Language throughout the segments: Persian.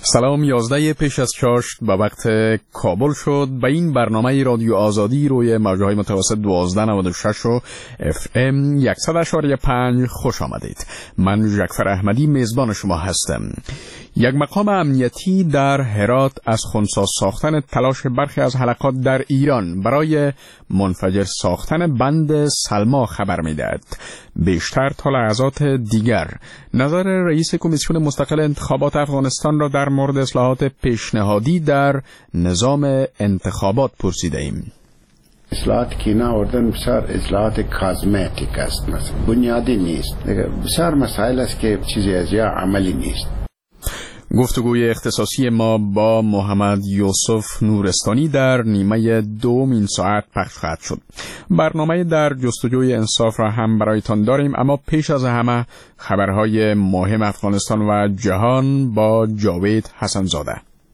سلام، 11 پیش از چاشت به وقت کابل شد. به این برنامه رادیو آزادی روی موجهای متوسط 1296 و FM 100.5 خوش آمدید. من جعفر احمدی میزبان شما هستم. یک مقام امنیتی در هرات از خنثی ساختن تلاش برخی از حلقات در ایران برای منفجر ساختن بند سلما خبر می‌دهد. بیشتر تا لحظات دیگر نظر رئیس کمیسیون مستقل انتخابات افغانستان را در مورد اصلاحات پیشنهادی در نظام انتخابات پرسیده ایم. اصلاحات که اینا آوردن بسیار اصلاحات کازمتیک است، مثلا بنیادی نیست. بسیار مسائل است که چیزی از یا عملی نیست. گفتگوی اختصاصی ما با محمد یوسف نورستانی در نیمه دوم این ساعت پخش خواهد شد. برنامه در جستجوی انصاف را هم برایتان داریم، اما پیش از همه خبرهای مهم افغانستان و جهان با جاوید حسن‌زاده.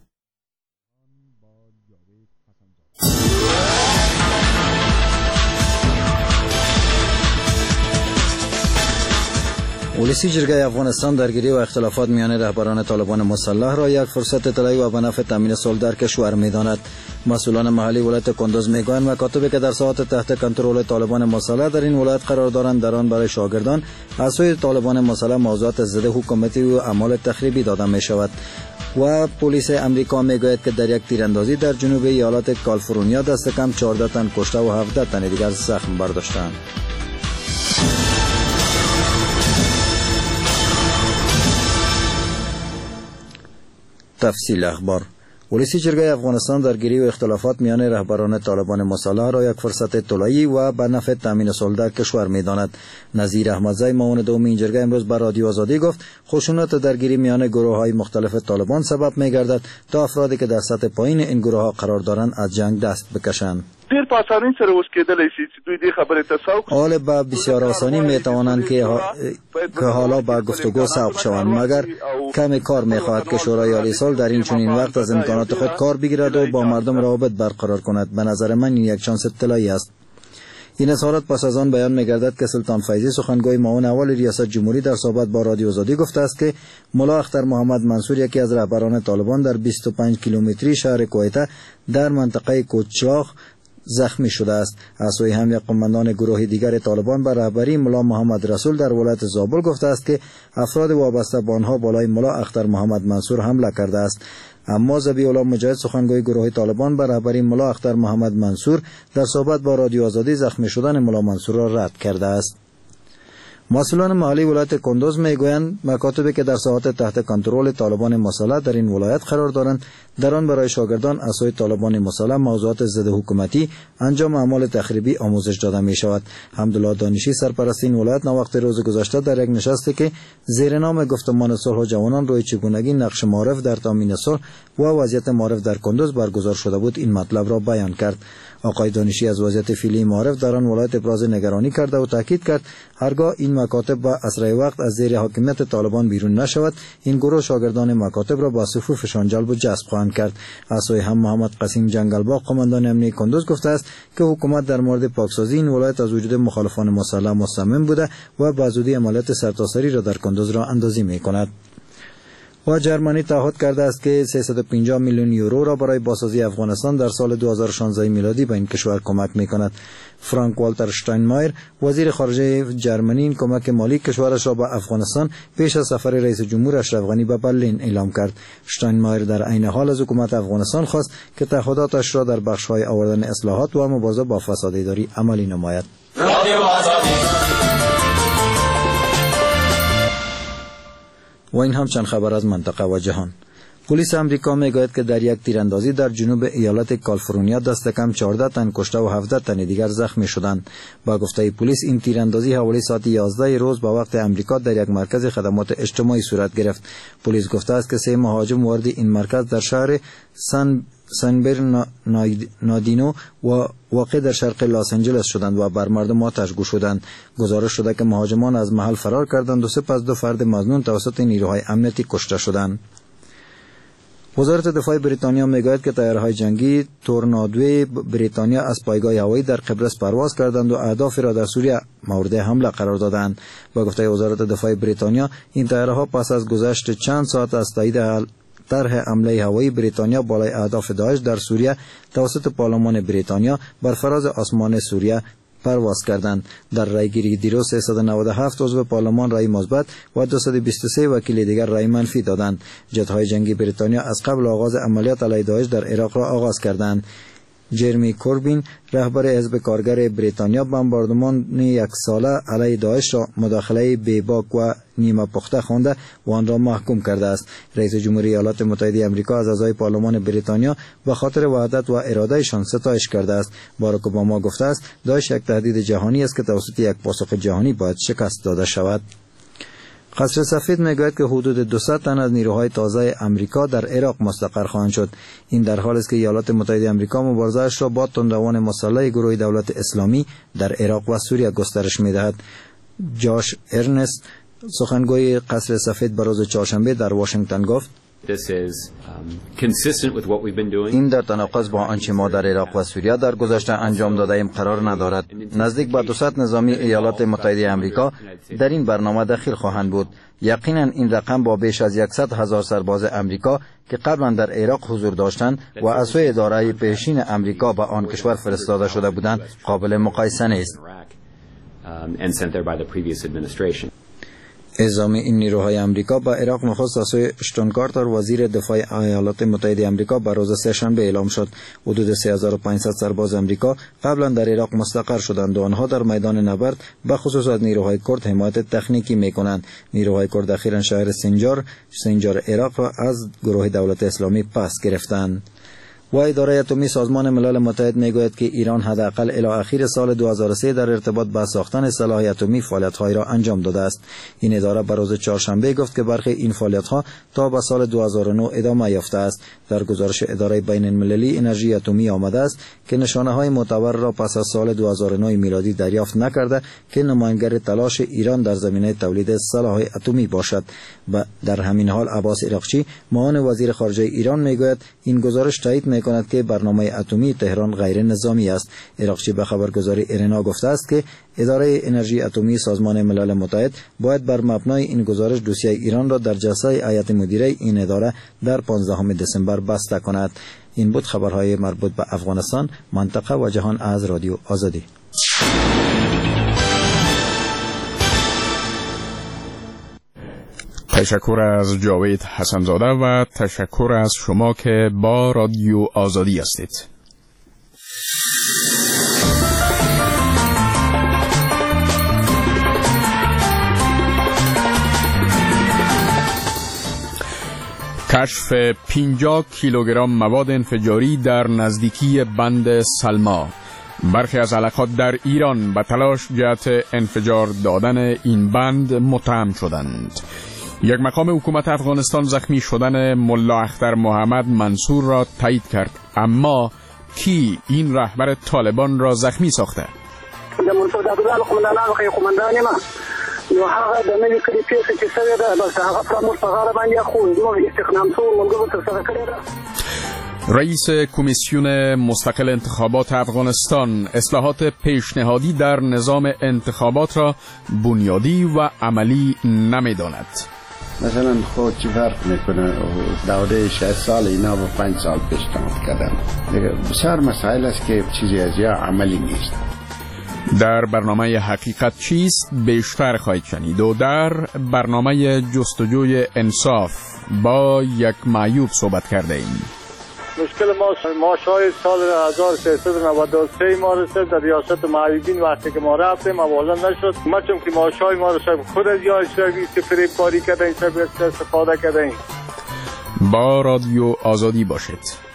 ولسی جرگه افغانستان درگیری و اختلافات میان رهبران طالبان مسلح را یک فرصت طلایی و به نفع تامین صلح در کشور می‌داند. مسئولان محلی ولایت کندوز میگویند مکاتبی که در ساحات تحت کنترل طالبان مسلح در این ولایت قرار دارند در آن برای شاگردان از سوی طالبان مسلح موضوعات ضد حکومتی و اعمال تخریبی داده می شود. و پلیس امریکا میگوید که در یک تیراندازی در جنوب ایالت کالیفرنیا دست کم 14 تن کشته و 17 تن دیگر زخم برداشتند. تفصیل اخبار. ولسی جرگه افغانستان درگیری و اختلافات میان رهبران طالبان مسلح را یک فرصت طلایی و به نفع تامین صلح در کشور می‌داند. نظیر احمدزی معاون دوم این جرگه امروز به رادیو آزادی گفت خشونت درگیری میان گروه‌های مختلف طالبان سبب می‌گردد تا افرادی که در سطح پایین این گروه‌ها قرار دارند از جنگ دست بکشند. ډیر په اسانۍ سره اوس کېدلی شي چې دوی دې خبرې ته سوق حال به بسیار آسانی میتوانند که حالا با گفتگو سوق شوند، مگر کمی کار میخواهد که شورای عالی صلح در این چنین وقت از امکانات خود کار بگیرد و با مردم روابط برقرار کند. به نظر من این یک شانس طلایی است. این اظهارات پس از آن بیان می‌گردد که سلطان فیضی سخنگوی معاون اول ریاست جمهوری در صحبت با رادیو آزادی گفته است که ملا اختر محمد منصور یکی از رهبران طالبان در 25 کیلومتری شهر کویته در منطقه کوچلاخ زخمی شده است. از سوی هم یک قماندان گروه دیگر طالبان به رهبری ملا محمد رسول در ولایت زابل گفته است که افراد وابسته به آنها بالای ملا اختر محمد منصور حمله کرده است. اما ذبیح الله مجاهد سخنگوی گروه طالبان به رهبری ملا اختر محمد منصور در صحبت با رادیو آزادی زخمی شدن ملا منصور را رد کرده است. مسئولان محلی ولایت کندوز میگویند مکاتبی که در ساحات تحت کنترل طالبان مسلح در این ولایت قرار دارند در آن برای شاگردان از سوی طالبان مسلح موضوعات ضد حکومتی انجام اعمال تخریبی آموزش داده می شود. حمدالله دانشی سرپرست این ولایت نوقت روز گذشته در یک نشستی که زیر نام گفتمان صلح و جوانان روی چگونگی نقش معارف در تامین صلح و وضعیت معارف در کندوز برگزار شده بود این مطلب را بیان کرد. آقای دانشی از وضعیت فعلی معارف در آن ولایت ابراز نگرانی کرده و تاکید کرد هرگاه این مکاتب با اسرع وقت از زیر حاکمیت طالبان بیرون نشود این گروه شاگردان مکاتب را با صفوفشان جلب و جذب خواهند کرد. از سوی هم محمد قاسم جنگلباغ قماندان امنیه کندوز گفته است که حکومت در مورد پاکسازی این ولایت از وجود مخالفان مسلح مصمم بوده و به زودی عملیات سرتاسری را در کندوز را اندازی می‌کند. و جرمنی تعهد کرده است که 350 میلیون یورو را برای بازسازی افغانستان در سال 2016 میلادی به این کشور کمک می‌کند. فرانک والتر شتاینمایر وزیر خارجه جرمنی این کمک مالی کشورش را به افغانستان پیش از سفر رئیس جمهور اشرف غنی به برلین اعلام کرد. شتاینمایر در عین حال از حکومت افغانستان خواست که تعهداتش را در بخش‌های آوردن اصلاحات و مبارزه با فساد اداری عملی نماید. و این هم چند خبر از منطقه و جهان. پلیس امریکا میگوید که در یک تیراندازی در جنوب ایالت کالیفرنیا دست کم 14 تن کشته و 17 تن دیگر زخمی شدند. با گفته پلیس این تیراندازی حوالی ساعت 11 روز به وقت امریکا در یک مرکز خدمات اجتماعی صورت گرفت. پلیس گفته است که 3 مهاجم وارد این مرکز در شهر سان برناردینو و واقع در شرق لس آنجلس شدند و بر مردم آتش گشودند. گزارش شده که مهاجمان از محل فرار کردند و سپس 2 فرد مظنون توسط نیروهای امنیتی کشته شدند. وزارت دفاع بریتانیا میگوید که طیاره‌های جنگی تورنادوی بریتانیا از پایگاه هوایی در قبرس پرواز کردند و اهدافی را در سوریه مورد حمله قرار دادند. با گفته وزارت دفاع بریتانیا این طیاره‌ها پس از گذشت چند ساعت از تایید طرح حمله هوایی بریتانیا بالای اهداف داعش در سوریه توسط پارلمان بریتانیا بر فراز آسمان سوریه پرواز کردند. در رایگیری دیروز 397 عضو پارلمان رای مثبت و 223 وکیل دیگر رای منفی دادند. جت‌های جنگی بریتانیا از قبل آغاز عملیات علیه داعش در عراق را آغاز کردند. جرمی کوربین رهبر حزب کارگر بریتانیا بمباردمان یک ساله علیه داعش را مداخله بی‌باک و نیمه پخته خوانده و آن را محکوم کرده است. رئیس جمهوری ایالات متحده آمریکا از اعضای پارلمان بریتانیا به خاطر وحدت و ارادهشان ستایش کرده است. باراک اوباما گفته است داعش یک تهدید جهانی است که توسط یک پاسخ جهانی باید شکست داده شود. قصر سفید میگوید که حدود 200 تن از نیروهای تازه امریکا در عراق مستقر خواهند شد. این در حالی است که ایالات متحده آمریکا مبارزه‌اش را با تندروان مسلح گروه دولت اسلامی در عراق و سوریه گسترش می‌دهد. جاش ارنست سخنگوی قصر سفید به روز چهارشنبه در واشنگتن گفت این در تناقض با آنچه ما در عراق و سوریه در گذشته انجام داده ایم قرار ندارد. نزدیک به 200 نظامی ایالات متحده آمریکا در این برنامه دخیل خواهند بود. یقینا این رقم با بیش از 100,000 سرباز آمریکا که قبلا در عراق حضور داشتند و از سوی اداره پیشین آمریکا به آن کشور فرستاده شده بودند قابل مقایسه نیست. اعزام این نیروهای آمریکا به عراق نخست از سوی اشتون کارتر وزیر دفاع ایالات متحده آمریکا به روز سه‌شنبه اعلام شد. حدود 3500 سرباز آمریکا قبلا در عراق مستقر شدند و آنها در میدان نبرد به خصوص از نیروهای کرد حمایت تکنیکی میکنند. نیروهای کرد اخیراً شهر سنجار عراق را از گروه دولت اسلامی پس گرفتند. و اداره اتمی سازمان ملل متحد میگوید که ایران حداقل الی اخیر سال 2003 در ارتباط با ساختن سلاح اتمی فعالیت‌هایی را انجام داده است. این اداره به روز چهارشنبه گفت که برخی این فعالیت‌ها تا به سال 2009 ادامه یافته است. در گزارش اداره بین المللی انرژی اتمی آمده است که نشانه‌های معتبر را پس از سال 2009 میلادی دریافت نکرده که نمایانگر تلاش ایران در زمینه تولید سلاح اتمی باشد. در همین حال عباس عراقچی معاون وزیر خارجه ایران میگوید این گزارش تایید کند که برنامه اتمی تهران غیر نظامی است. عراقچی به خبرگزاری ایرنا گفته است که اداره انرژی اتمی سازمان ملل متحد باید بر مبنای این گزارش دوسیه ایران را در جلسه هیئت مدیره این اداره در 15 دسامبر بسته کند. این بود خبرهای مربوط به افغانستان، منطقه و جهان از رادیو آزادی. تشکر از جاوید حسنزاده و تشکر از شما که با رادیو آزادی هستید. کشف 50 کیلوگرم مواد انفجاری در نزدیکی بند سلما. برخی از حلقات در ایران به تلاش جهت انفجار دادن این بند متهم شدند. یک مقام حکومت افغانستان زخمی شدن ملا اختر محمد منصور را تایید کرد، اما کی این رهبر طالبان را زخمی ساخته؟ نو هغه د نوې کړي پیسې چې سوي ده بس هغه فراموش په غاړه باندې خو نو استخدام شو موږ تر سره کړی ده. رئیس کمیسیون مستقل انتخابات افغانستان اصلاحات پیشنهادی در نظام انتخابات را بنیادی و عملی نمی‌داند. مثلا خود چی فرق میکنه دوره 60 سال اینا با 5 سال پیشنهاد کردن. بسیار مسائل است که چیزی از یا عملی نیست. در برنامه حقیقت چیست بیشتر خواهید شنید و در برنامه جستجوی انصاف با یک معیوب صحبت کرده ایم. مشکل ماشای سال 1393 ما رسید در ریاست معیوبین. وقتی که ما رفتیم اولا نشد ما چون که ماشای ما رو خود از یا که فریب کاری کرده این استفاده کرده این. با رادیو آزادی باشید.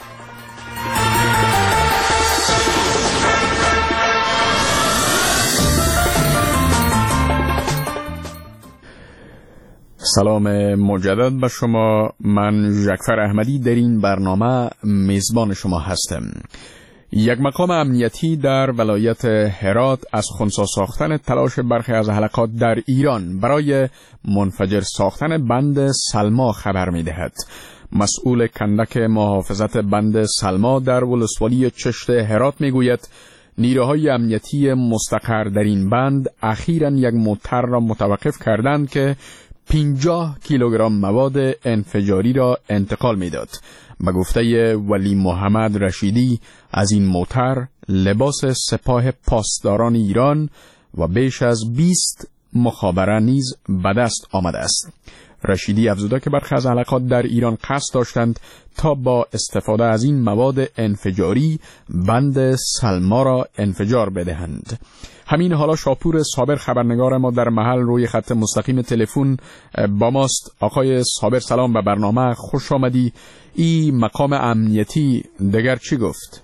سلام مجدد به شما. من ژکفر احمدی در این برنامه میزبان شما هستم. یک مقام امنیتی در ولایت هرات از خنثی ساختن تلاش برخی از حلقات در ایران برای منفجر ساختن بند سلما خبر می‌دهد. مسئول کندک محافظت بند سلما در ولسوالی چشت هرات میگوید نیروهای امنیتی مستقر در این بند اخیراً یک موتر را متوقف کردند که 50 کیلوگرم مواد انفجاری را انتقال می‌داد. به گفته ولی محمد رشیدی از این موتر لباس سپاه پاسداران ایران و بیش از 20 مخابره نیز به دست آمده است. رشیدی افزوده که برخی از حلقات در ایران قصد داشتند تا با استفاده از این مواد انفجاری بند سلما را انفجار بدهند. همین حالا شاپور صابر خبرنگار ما در محل روی خط مستقیم تلفن با ماست. آقای صابر سلام، به برنامه خوش آمدی. این مقام امنیتی دیگر چی گفت؟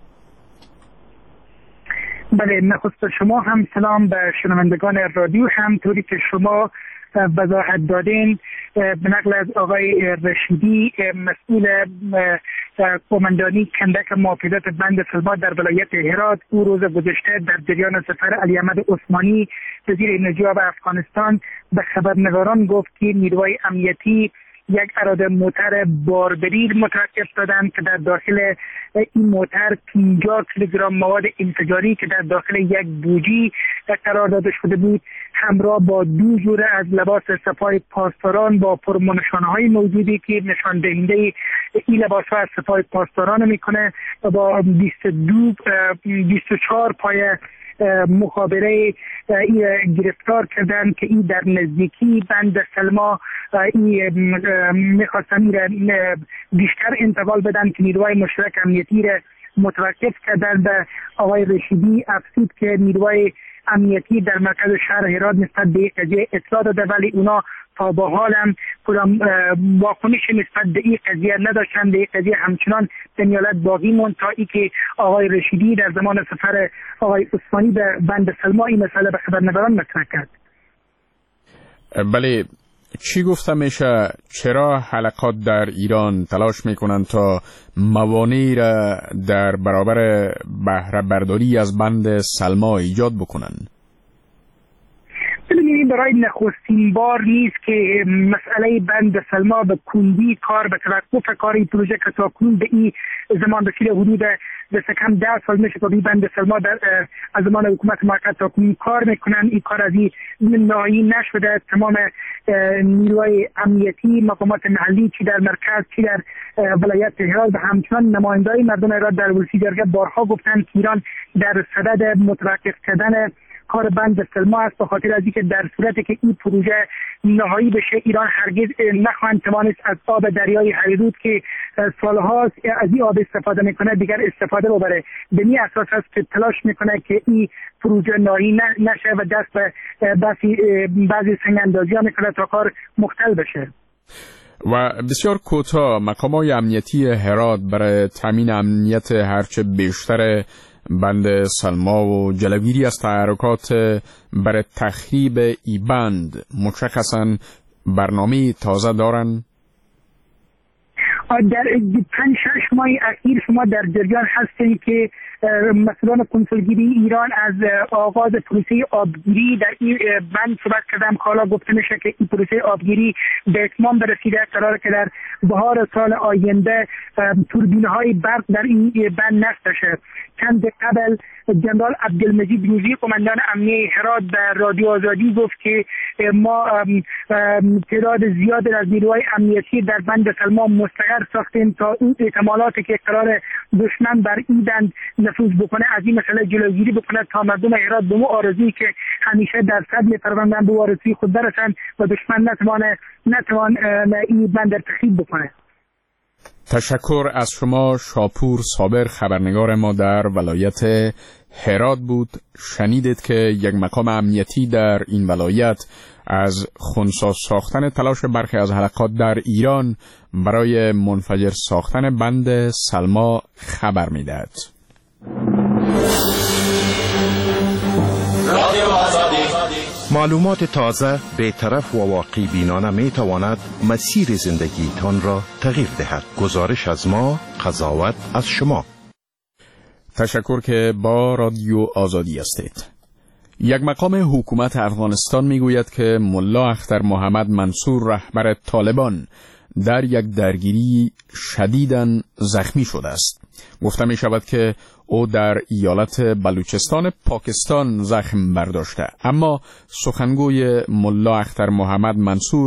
بله، نخست شما هم سلام به شنوندگان رادیو. همطوری که شما وضاحت دادین، به نقل از آقای رشیدی مسئول قماندانی کندک محافظت بند سلما در ولایت هرات، او روز گذشته در جریان سفر علی احمد عثمانی وزیر انرژی و افغانستان به خبرنگاران گفت که نیروهای امنیتی یک اراده موتر باربریر متوقف دادند که در داخل این موتر 50 کیلوگرم مواد انفجاری که در داخل یک بوجی قرار داده شده بود همراه با 2 جوره از لباس سپاه پاسداران با پرمنشانه‌های موجودی که نشان دهنده این لباس‌ها از سپاه پاسداران میکنه و با 24 پای مخابره گرفتار کردن که این در نزدیکی بند سلما میخواستن بیشتر انتقال بدن که نیروهای مشترک امنیتی را متوقف کردن. به آقای رشیدی افزود که نیروهای امنیتی در مرکز شهر هرات نسبت به قضیه اطلاع داده، ولی اونا تا به حال هم کدام واکنش نسبت به این قضیه نداشتن. به این قضیه همچنان به نیالت باقی موند تا ای که آقای رشیدی در زمان سفر آقای عثمانی به بند سلما این مسئله به خبرنگاران مطرح کرد. بله، چی گفته میشه؟ چرا حلقات در ایران تلاش میکنن تا موانعی را در برابر بهره برداری از بند سلما ایجاد بکنن؟ ببینید، برای نخستین بار نیست که مسئله بند سلما به کندی کار، به توقف کار این پروژه که تاکنون به این زمان رسیده، حدود دست کم 10 سال میشه که بند سلما از زمان حکومت مرکز تاکنون کار میکنن. این کار از این نهایی نشده. تمام نیروهای امنیتی، مقامات محلی، چی در مرکز چی در ولایت هرات و همچنان نمایندای مردم هرات در ورسی جرگه بارها گفتن که ایران در صدد متوقف کردن کار بند سلما است، به خاطر از اینکه در صورتی که این پروژه نهایی بشه ایران هرگز نخواهند توانست از آب دریای هریرود که سالهاست از این آب استفاده میکنه دیگر استفاده ببره. به این اساس است که تلاش میکنه که این پروژه نهایی نشه و دست به بعضی سنگ اندازی ها میکنه تا کار مختل بشه. و بسیار کوتاه، مقامات امنیتی هرات برای تامین امنیت هرچه بیشتر بند سلما و جلوگیری از تحرکات برای تخریب ای بند مشخصاً برنامه تازه دارن؟ در 5-6 ماه اخیر شما در جریان هستید که مسئولان کنسولگری ایران از آغاز پروسه آبگیری در این بند صحبت کردن. حالا گفته میشه که این پروسه آبگیری به اتمام برسیده، قراره که در بهار سال آینده توربین‌های برق در این بند نصب بشه. چند قبل جنرال عبدالمجید روزی قماندان امنیه هرات در رادیو آزادی گفت که ما تعداد زیاد از نیروهای امنیتی در بند سلما مستقر ساختیم تا این احتمالاتی که قرار دشمن بر این بند نفوذ بکنه از این مسئله جلوگیری بکنه تا مردم هرات به مو آرزویی که همیشه در صدر پروندن به آرزوی خود برسن و دشمن نتوان این بند را تخریب بکنه. تشکر از شما. شاپور صابر خبرنگار ما در ولایت هرات بود. شنیدید که یک مقام امنیتی در این ولایت از خنثی ساختن تلاش برخی از حلقات در ایران برای منفجر ساختن بند سلما خبر می‌دهد. معلومات تازه، بی‌طرف و واقعی بینانه می تواند مسیر زندگیتان را تغییر دهد. گزارش از ما، قضاوت از شما. تشکر که با رادیو آزادی هستید. یک مقام حکومت افغانستان میگوید که ملا اختر محمد منصور رهبر طالبان در یک درگیری شدیداً زخمی شده است. گفته می شود که او در ایالت بلوچستان پاکستان زخم برداشته، اما سخنگوی ملا اختر محمد منصور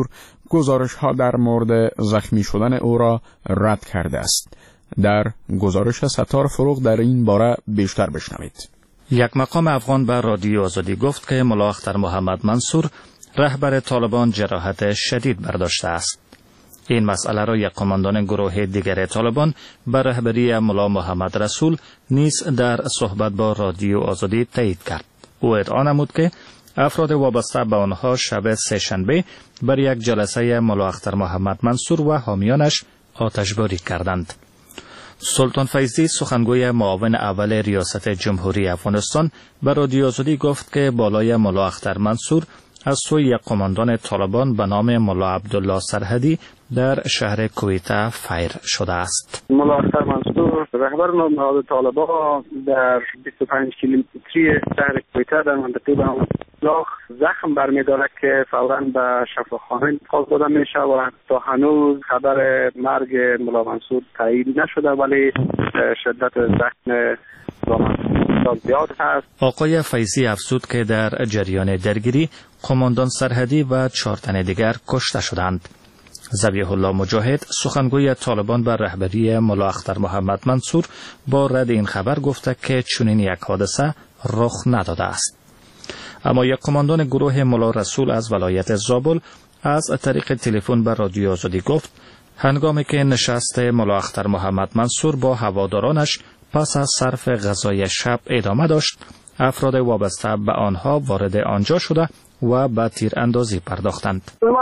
گزارش ها در مورد زخمی شدن او را رد کرده است. در گزارش ستار فروغ در این باره بیشتر بشنوید. یک مقام افغان به رادیو آزادی گفت که ملا اختر محمد منصور رهبر طالبان جراحت شدید برداشته است. این مسئله را یک قماندان گروه دیگر طالبان به رهبری ملا محمد رسول نیز در صحبت با رادیو آزادی تایید کرد. او ادعا نمود که افراد وابسته به آنها شب سه‌شنبه بر یک جلسه ملا اختر محمد منصور و حامیانش آتشباری کردند. سلطان فیضی سخنگوی معاون اول ریاست جمهوری افغانستان به رادیو آزادی گفت که بالای ملا اختر منصور از سوی یک قماندان طالبان به نام ملا عبدالله سرحدی در شهر کویته فیر شده است. ملا اختر منصور رهبر نهاد طالبان در 25 کیلومتری شهر کویته در منطقه باملاخ زخم برمی‌دارد که فوراً به شفاخانه انتقال داده می‌شود و تا هنوز خبر مرگ ملا منصور تایید نشده، ولی شدت زخم زیاد هست. آقای فیضی افزود که در جریان درگیری قماندان سرحدی و 4 تن دیگر کشته شدند. ذبیح الله مجاهد سخنگوی طالبان بر رهبری ملا اختر محمد منصور با رد این خبر گفته که چنین یک حادثه رخ نداده است. اما یک قماندان گروه ملا رسول از ولایت زابل از طریق تلفن به رادیو آزادی گفت هنگامی که نشست ملا اختر محمد منصور با هوادارانش پس از صرف غذای شب ادامه داشت، افراد وابسته به آنها وارد آنجا شده و به تیر اندازی پرداختند.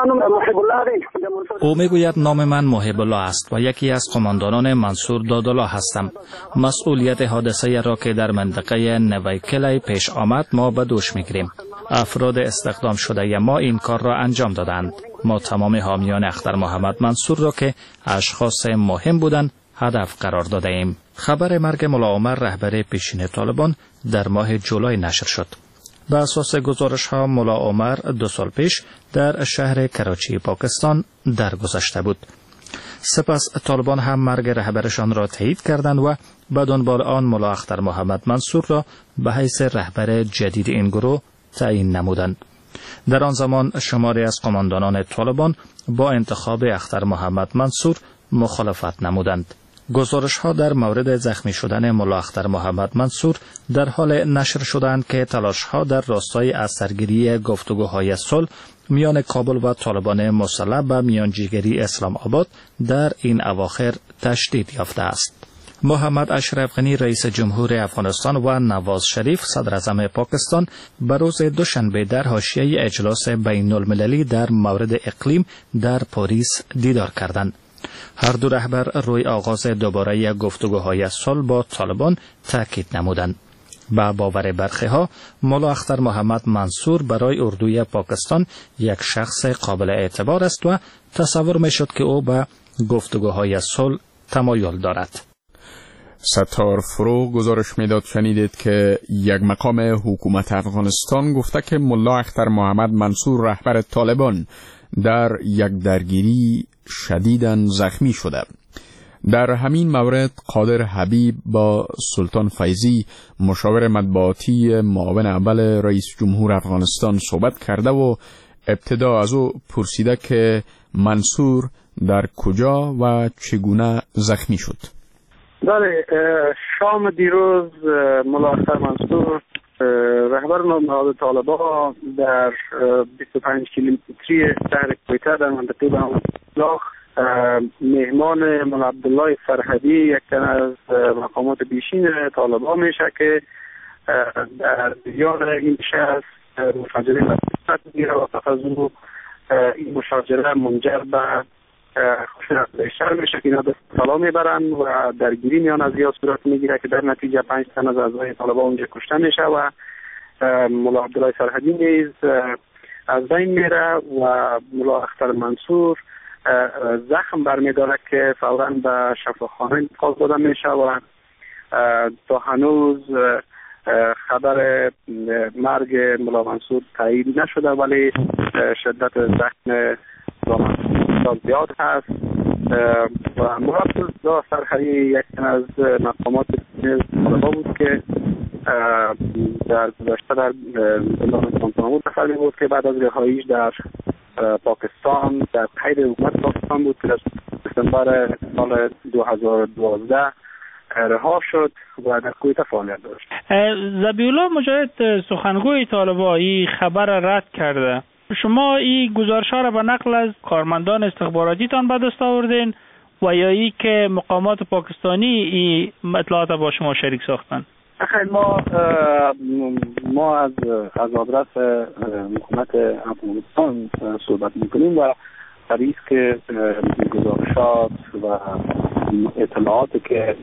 او میگوید نام من محب الله است و یکی از قماندانان منصور دادالله هستم. مسئولیت حادثه را که در منطقه نویکلی پیش آمد ما به دوش میگیریم. افراد استخدام شده ما این کار را انجام دادند. ما تمام حامیان اختر محمد منصور را که اشخاص مهم بودند هدف قرار داده ایم. خبر مرگ ملا عمر رهبر پیشین طالبان در ماه جولای نشر شد. به اساس گزارش ها ملا عمر 2 سال پیش در شهر کراچی پاکستان درگذشته بود. سپس طالبان هم مرگ رهبرشان را تایید کردند و به دنبال آن ملا اختر محمد منصور را به حیث رهبر جدید این گروه تعیین نمودند. در آن زمان شماری از قماندانان طالبان با انتخاب اختر محمد منصور مخالفت نمودند. گزارش ها در مورد زخمی شدن ملا اختر محمد منصور در حال نشر شدند که تلاش ها در راستای از سرگیری گفتگوهای صلح میان کابل و طالبان مسلح به میانجیگری اسلام آباد در این اواخر تشدید یافته است. محمد اشرف غنی رئیس جمهور افغانستان و نواز شریف صدر اعظم پاکستان به روز دوشنبه در حاشیه اجلاس بین المللی در مورد اقلیم در پاریس دیدار کردند. هر دو رهبر روی آغاز دوباره گفتگوهای صلح با طالبان تاکید نمودند. با باور برخی ها ملا اختر محمد منصور برای اردوی پاکستان یک شخص قابل اعتبار است و تصور می شد که او به گفتگوهای صلح تمایل دارد. ستار فروغ گزارش میداد شنیدید که یک مقام حکومت افغانستان گفته که ملا اختر محمد منصور رهبر طالبان در یک درگیری شدیداً زخمی شده. در همین مورد قادر حبیب با سلطان فیضی مشاور مطبوعاتی معاون اول رئیس جمهور افغانستان صحبت کرده و ابتدا از او پرسیده که منصور در کجا و چگونه زخمی شد. بله، شام دیروز ملا اختر منصور رهبر نهاد طالبان در 25 کیلومتری شهر کویته در منطقه باملاخ مهمان ملا عبدالله سرحدی یک تن از مقامات پیشین طالبان میشه که در جریان این شخص مشاجره مسئولیت میگیره و پس از او این مشاجره منجر به خشونت بیشتر میشه که اینا به طلا میبرن و درگیری میان از یا صورت میگیره که در نتیجه 5 تن از اعضای طالبان اونجا کشته میشه و ملا عبدالله سرحدی نیز از بین میره و ملا اختر منصور زخم برمیداره که فوراً به شفاخانه انتقال داده میشه و تا هنوز خبر مرگ ملا منصور تایید نشده، ولی شدت زخم زیاد هست و ملا عبدالله سرحدی یک از مقامات طالبان بود که در گذشته در زندان گوانتانامو تفرمی بود که بعد از رهاییش در پاکستان در قید حکومت پاکستان بود که در دسامبر سال 2012 رها شد و در کویت فعالیت داشت. ذبیح الله مجاهد سخنگوی طالبان خبر رد کرده. شما این گزارش‌ها را به نقل از کارمندان استخباراتیتان به دست آوردین و یا ای که مقامات پاکستانی این اطلاعات با شما شریک ساختن؟ خیلی ما از آدرس حکومت افغانستان صحبت میکنیم و طریق که گزارشات و اطلاعاتی که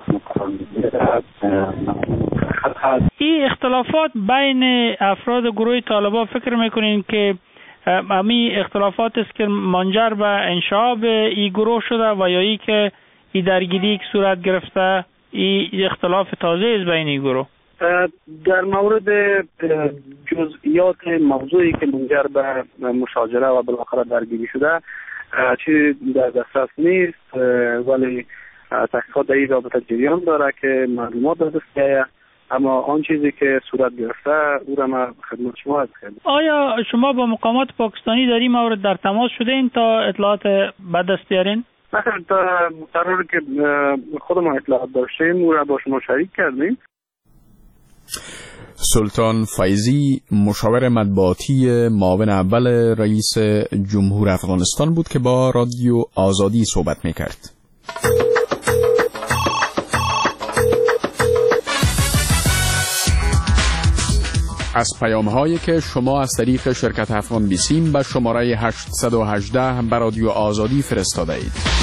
این اختلافات بین افراد گروه طالبان فکر میکنین که همین اختلافات است که منجر به انشعاب این گروه شده و یا ای که این درگیری که صورت گرفته این اختلاف تازه است بین این گروه؟ در مورد جزئیات موضوعی که منجر به مشاجره و بالاخره درگیری شده چیزی در دسترس نیست، ولی تحقیقات در این رابطه جریان داره که معلومات در دست آید، اما آن چیزی که صورت گرفته او را ما خدمت شما عرض کردیم. آیا شما با مقامات پاکستانی در این مورد در تماس شدین تا اطلاعات به دست بیارین؟ مثلا قراره که خود ما اطلاعات داشتیم او را با شما شریک کردیم. سلطان فیضی مشاور مطبوعاتی معاون اول رئیس جمهور افغانستان بود که با رادیو آزادی صحبت میکرد. از پیام‌هایی که شما از طریق شرکت افغان بیسیم به شماره 818 به رادیو آزادی فرستاده اید.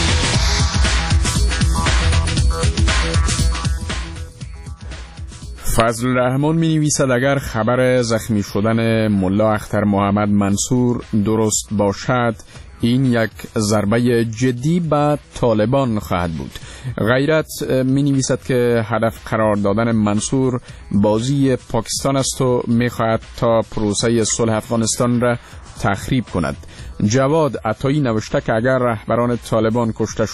فضل رحمان می نویسد اگر خبر زخمی شدن ملا اختر محمد منصور درست باشد این یک ضربه جدی به طالبان خواهد بود. غیرت می نویسد که هدف قرار دادن منصور بازی پاکستان است و می خواهد تا پروسه صلح افغانستان را تخریب کند. جواد عطایی نوشته که اگر رهبر طالبان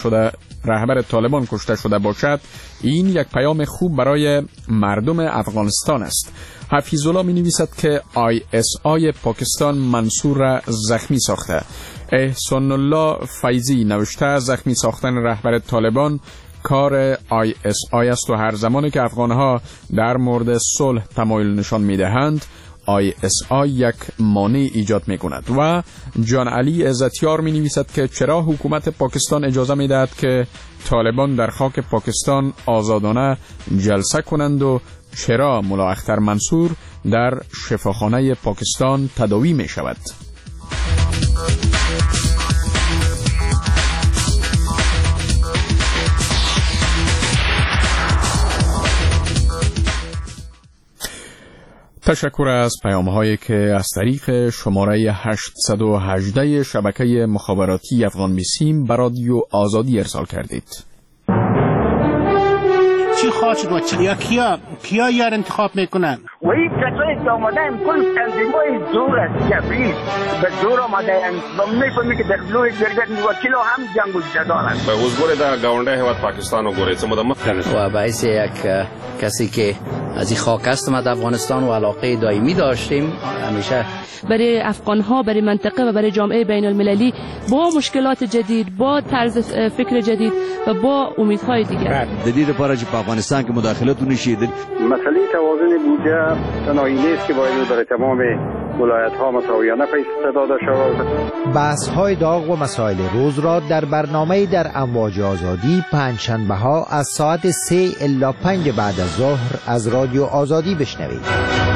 کشته شده باشد این یک پیام خوب برای مردم افغانستان است. حفیظ الله می نویسد که ISI پاکستان منصور را زخمی ساخته. احسان الله فیضی نوشته زخمی ساختن رهبر طالبان کار ISI است و هر زمانی که افغانها در مورد صلح تمایل نشان می دهند ISI یک مانع ایجاد می کند. و جان علی عزتیار می نویسد که چرا حکومت پاکستان اجازه می دهد که طالبان در خاک پاکستان آزادانه جلسه کنند و چرا ملا اختر منصور در شفاخانه پاکستان تداوی می شود. تشکر از پیام‌هایی که از طریق شماره 818 شبکه مخابراتی افغان بیسیم به رادیو آزادی ارسال کردید. چی خواهد شد و کیا یار انتخاب میکنن؟ و این کسایی که آمدن کل تنظیمای زور است جبری به زور آمدن و میفهمی که در لوی درگت وکیل هم جنگ جدال است. به حضور در گاونده هواد پاکستان و گوریت و باعث یک کسی که از این خاک است ما در افغانستان و علاقه دائمی داشتیم همیشه برای افغان‌ها، برای منطقه و برای جامعه بین المللی با مشکلات جدید، با طرز فکر جدید و با امیدهای دیگر. دلیل پارچ په افغانستان کې مداخلت ونشي. مسئله توازن بودجه تنهایی نیست که باید برای تمام ولایت‌ها مساویانه پیش داده شود. بحث‌های داغ و مسائل روز را در برنامه در امواج آزادی پنجشنبه‌ها از ساعت 3 الی 5 بعد از ظهر از رادیو آزادی بشنوید.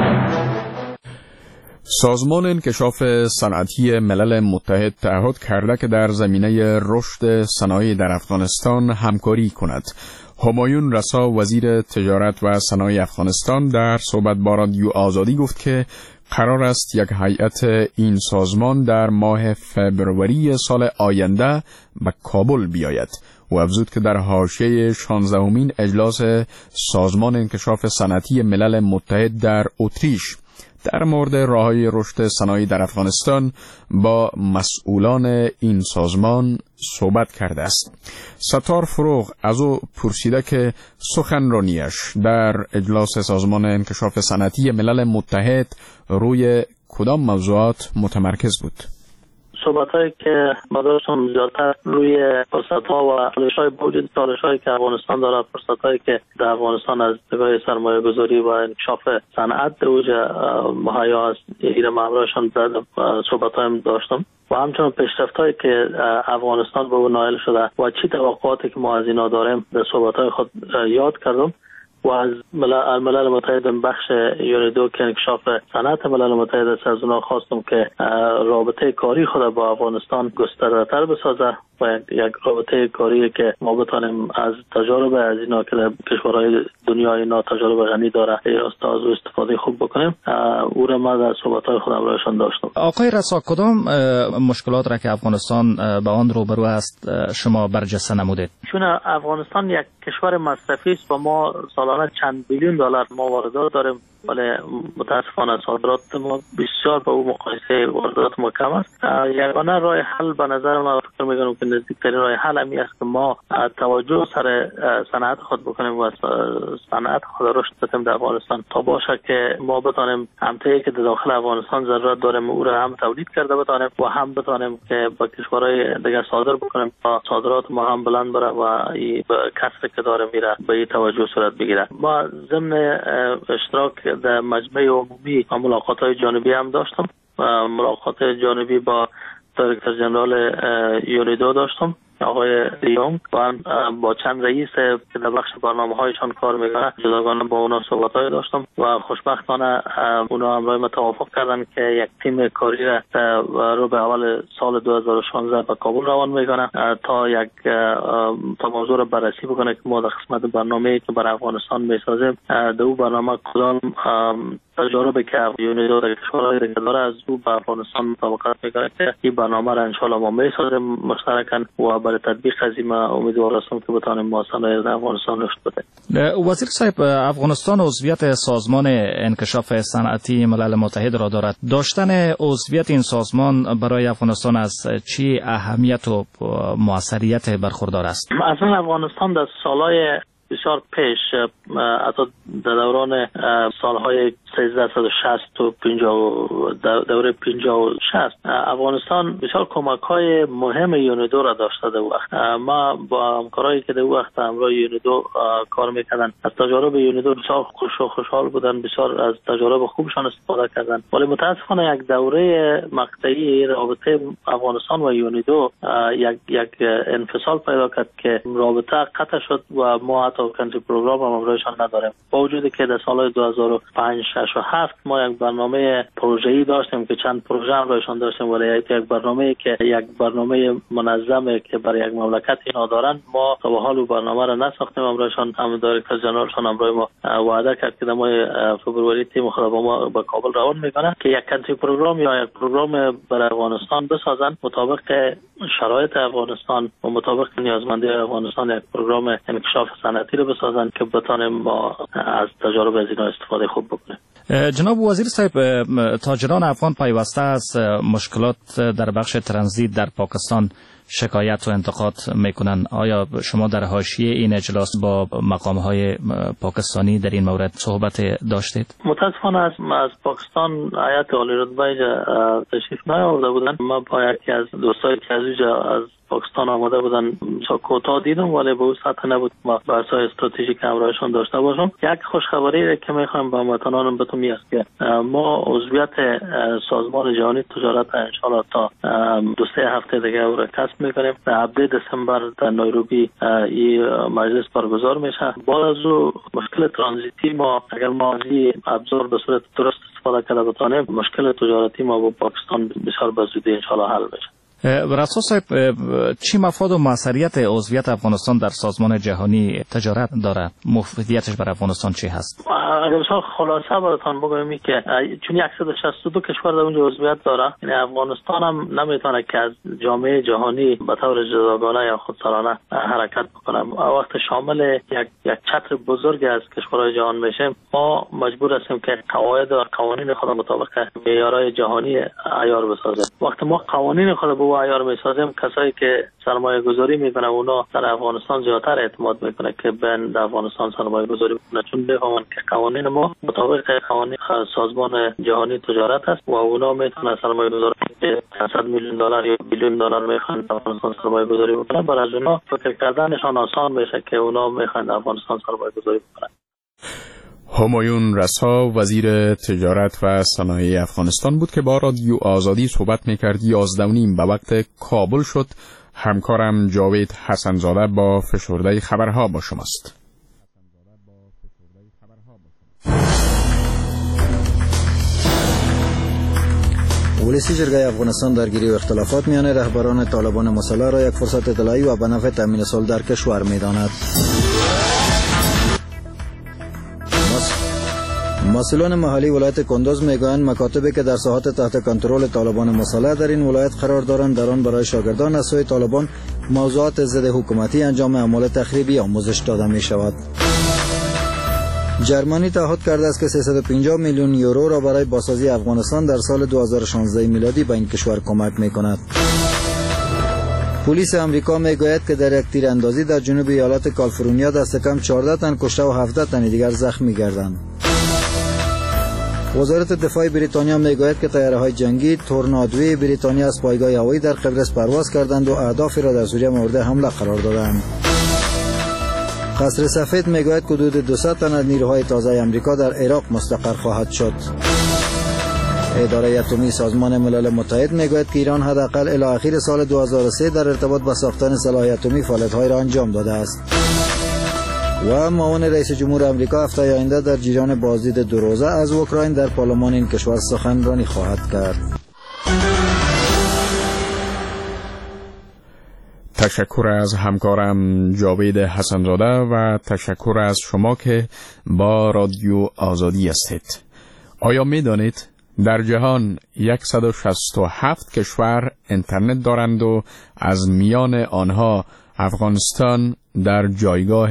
سازمان انکشاف صنعتی ملل متحد تعهد کرده که در زمینه رشد صنایع در افغانستان همکاری کند. همایون رسا وزیر تجارت و صنایع افغانستان در صحبت با رادیو آزادی گفت که قرار است یک هیئت این سازمان در ماه فبروری سال آینده به کابل بیاید. و افزود که در حاشیه 16مین اجلاس سازمان انکشاف صنعتی ملل متحد در اتریش در مورد راههای رشد صنایع در افغانستان با مسئولان این سازمان صحبت کرده است. ستار فروغ از او پرسیده که سخنرانیش در اجلاس سازمان انکشاف صنعتی ملل متحد روی کدام موضوعات متمرکز بود؟ صحبت‌هایی که ما داشتم زیادتر روی فرصت‌ها و چالش‌های وجود چالش‌هایی که افغانستان داره، فرصت‌هایی که در افغانستان از نگاه سرمایه‌گذاری و انکشاف صنعت در اوج مهیا است، این مبراشان در صحبت‌هایم داشتم و همچنین پیشرفت‌هایی که افغانستان به اون نائل شده و چی توقعاتی که ما از اینا داریم در صحبت‌های خود یاد کردم و از ملل متحد بخش یونیدو که انکشاف صنعت ملل متحد است، از اونها خواستم که رابطه کاری خود با افغانستان گسترده‌تر بسازه و یک رابطه کاری که ما بتانیم از تجارب از اینا که در کشورهای دنیای اینا تجارب غنی داره از استفاده خوب بکنیم. او را ما در صحبت‌های خودم رایشان داشتم. آقای رسا، کدام مشکلات را که افغانستان با آن روبرو است شما برجسته نمودید؟ چون افغانستان یک کشور مصرفی است و ما سالانه چند بیلیون دلار ما واردات داریم، ولی متاسفانه صادرات ما بسیار با او مقایسه واردات ما کم است. یگانه راه حل به نظر من فکر می‌کنم که نزدیکترین راه حل همی است که ما توجه سر صنعت خود بکنیم و صنعت خود رشد بدیم در افغانستان تا باشه که ما بتانیم همتایی که در داخل افغانستان ضرورت داریم او را هم تولید کرده بتانیم و هم بتانیم که با کشورهای دیگر صادر بکنیم تا صادرات ما هم بلند بره و این کسری که داره میره به این توجه صورت بگیره. ما ضمن اشتراک در مجمع عمومی و ملاقات‌های جانبی هم داشتم. ملاقات جانبی با دایرکتور جنرال یونیدو داشتم، آقای دیونگ، و با چند رئیس که در بخش برنامه‌هایشان کار میکنه جداگانه با اونا صحبت‌های داشتم و خوشبختانه اونا همراه ما توافق کردن که یک تیم کاری رو به اول سال 2016 به کابل روان میکنه تا یک موضوع رو بررسی بکنه که ما در قسمت برنامه‌ای که برای افغانستان میسازیم در اون برنامه کدام تجاربی که یونیدو در کشورهای دیگه داره از او به افغانستان مطابقت میکنه که این برنامه را انشالله ما میسازیم مشترکاً و برای تطبیق از این امیدوار هستم که بتانیم ما صنایع در افغانستان رشد بدیم. وزیر صاحب، افغانستان عضویت سازمان انکشاف صنعتی ملل متحد را دارد. داشتن عضویت این سازمان برای افغانستان از چی اهمیت و موثریت برخوردار است؟ اصلا افغانستان در سالهای بسیار پیش حتی در دوران سالهای 1360 و 50 دوره 50 و 60 افغانستان بسیار کمک‌های مهم یونیدو را داشته. در وقت ما با همکارایی که در وقت همراه یونیدو کار میکردن از تجارب یونیدو بسیار خوشحال بودن، بسیار از تجارب خوبشان استفاده کردن، ولی متاسفانه یک دوره مقطعی رابطه افغانستان و یونیدو یک انفصال پیدا کرد که رابطه قطع شد و ما حتی کنتری پروگرام هم امروزشان نداریم. با وجودی که در سالهای 2005 6 و 7 ما یک برنامه پروژه‌ای داشتیم که چند پروژه هم روشان داشتیم، ولی یک برنامه‌ای که یک برنامه منظمه که برای یک مملکت اینا دارن ما تا به حال برنامه را نساختیم. امروزشان هم دایرکتور جنرالشان امروز ما وعده کرد که در ماه فوریه تیم خود با ما به کابل روان میکنه که یک کنتری پروگرام یا یک پروگرام برای افغانستان بسازن مطابق شرایط افغانستان و مطابق نیازمندی افغانستان، یک پروگرام انکشاف صنعتی رو بسازن که بتانیم ما از تجارب از اینا استفاده خوب بکنیم. جناب وزیر صاحب، تاجران افغان پیوسته از مشکلات در بخش ترانزیت در پاکستان شکایت و انتقاد میکنن. آیا شما در حاشیه این اجلاس با مقام‌های پاکستانی در این مورد صحبت داشتید؟ متاسفانه از پاکستان هیئت عالی رتبه تشریف نیاورده بودن. ما با یکی از دوستایی که از اینجا از پاکستان آمده بودن کوتاه دیدم، ولی به اون سطح نبود ما بحث‌های استراتژیک همراهشان داشته باشم. یک خوشخبری که میخوام با هموطنانم بهتون میگم که ما عضویت سازمان جهانی تجارت انشالله تا 2-3 هفته دیگه او را کسب میکنیم. در 7 دسامبر در نایروبی این مجلس برگزار میشه. بعد از اون مشکل ترانزیتی ما اگر ما از این ابزار به صورت درست استفاده کرده بتانیم مشکل تجارتی ما با پاکستان بسیار به زودی انشالله حل بشه. رسا صاحب، چی مفاد و موثریت عضویت افغانستان در سازمان جهانی تجارت داره؟ مفیدیتش برای افغانستان چی هست؟ اگر بسیار خلاصه براتون بگویم که چون 162 کشور در اونجا عضویت داره، یعنی افغانستان هم نمیتونه که از جامعه جهانی به طور جداگانه یا خودسرانه حرکت بکنه. وقت شامل یک چتر بزرگ از کشورهای جهان میشیم، ما مجبور هستیم که قواعد و قوانین خود مطابق معیارهای جهانی عیار بسازیم. وقتی ما قوانین خود به عیار میسازیم، کسایی که سرمایه گذاری میکنه اونا در افغانستان زیادتر اعتماد میکنه که بین افغانستان سرمایه گذاری بکنه، چون میفهمن که قوانین ما مطابق قوانین سازمان جهانی تجارت است و اونا میتونن سرمایه گذاری $500 میلیون یا بیلیون دلار میخوان افغانستان سرمایه گذاری بکنن، برای از اونا فکر کردنشان آسان میشه که اونا میخوان افغانستان سرمایه گذاری بکنن. همایون رسا وزیر تجارت و صنایع افغانستان بود که با رادیو آزادی صحبت میکرد. 11:30 به وقت کابل شد. همکارم جاوید حسنزاده با فشرده خبرها با شماست. ولسی جرگه افغانستان درگیری و اختلافات میان رهبران طالبان مسلح را یک فرصت اطلاعی و به نفع تامین صلح در کشور میداند. مسئولان محلی ولایت کندوز میگویند مکاتبی که در ساحات تحت کنترل طالبان مسلح در این ولایت قرار دارند، در آن برای شاگردان از سوی طالبان موضوعات ضد حکومتی انجام اعمال تخریبی آموزش داده می شود. جرمنی تعهد کرده است که 350 میلیون یورو را برای بازسازی افغانستان در سال 2016 میلادی به این کشور کمک می کند. پلیس امریکا میگوید که در یک تیراندازی در جنوب ایالات کالیفرنیا دست کم 14 تن کشته و 17 تن دیگر زخمی گردند. وزارت دفاع بریتانیا میگوید که طیاره‌های جنگی تورنادوی بریتانیا از پایگاه هوایی در قبرس پرواز کردند و اهدافی را در سوریه مورد حمله قرار دادند. قصر سفید میگوید که حدود 200 تن از نیروهای تازه امریکا در عراق مستقر خواهد شد. اداره اتمی سازمان ملل متحد میگوید که ایران حداقل الی اخیر سال 2003 در ارتباط با ساختن سلاح اتمی فعالیت‌های را انجام داده است. و معاون رئیس جمهور امریکا هفته آینده در جریان بازدید 2 روزه از اوکراین در پارلمان این کشور سخنرانی خواهد کرد. تشکر از همکارم جاوید حسنزاده و تشکر از شما که با رادیو آزادی هستید. آیا می دانید در جهان 167 کشور اینترنت دارند و از میان آنها افغانستان در جایگاه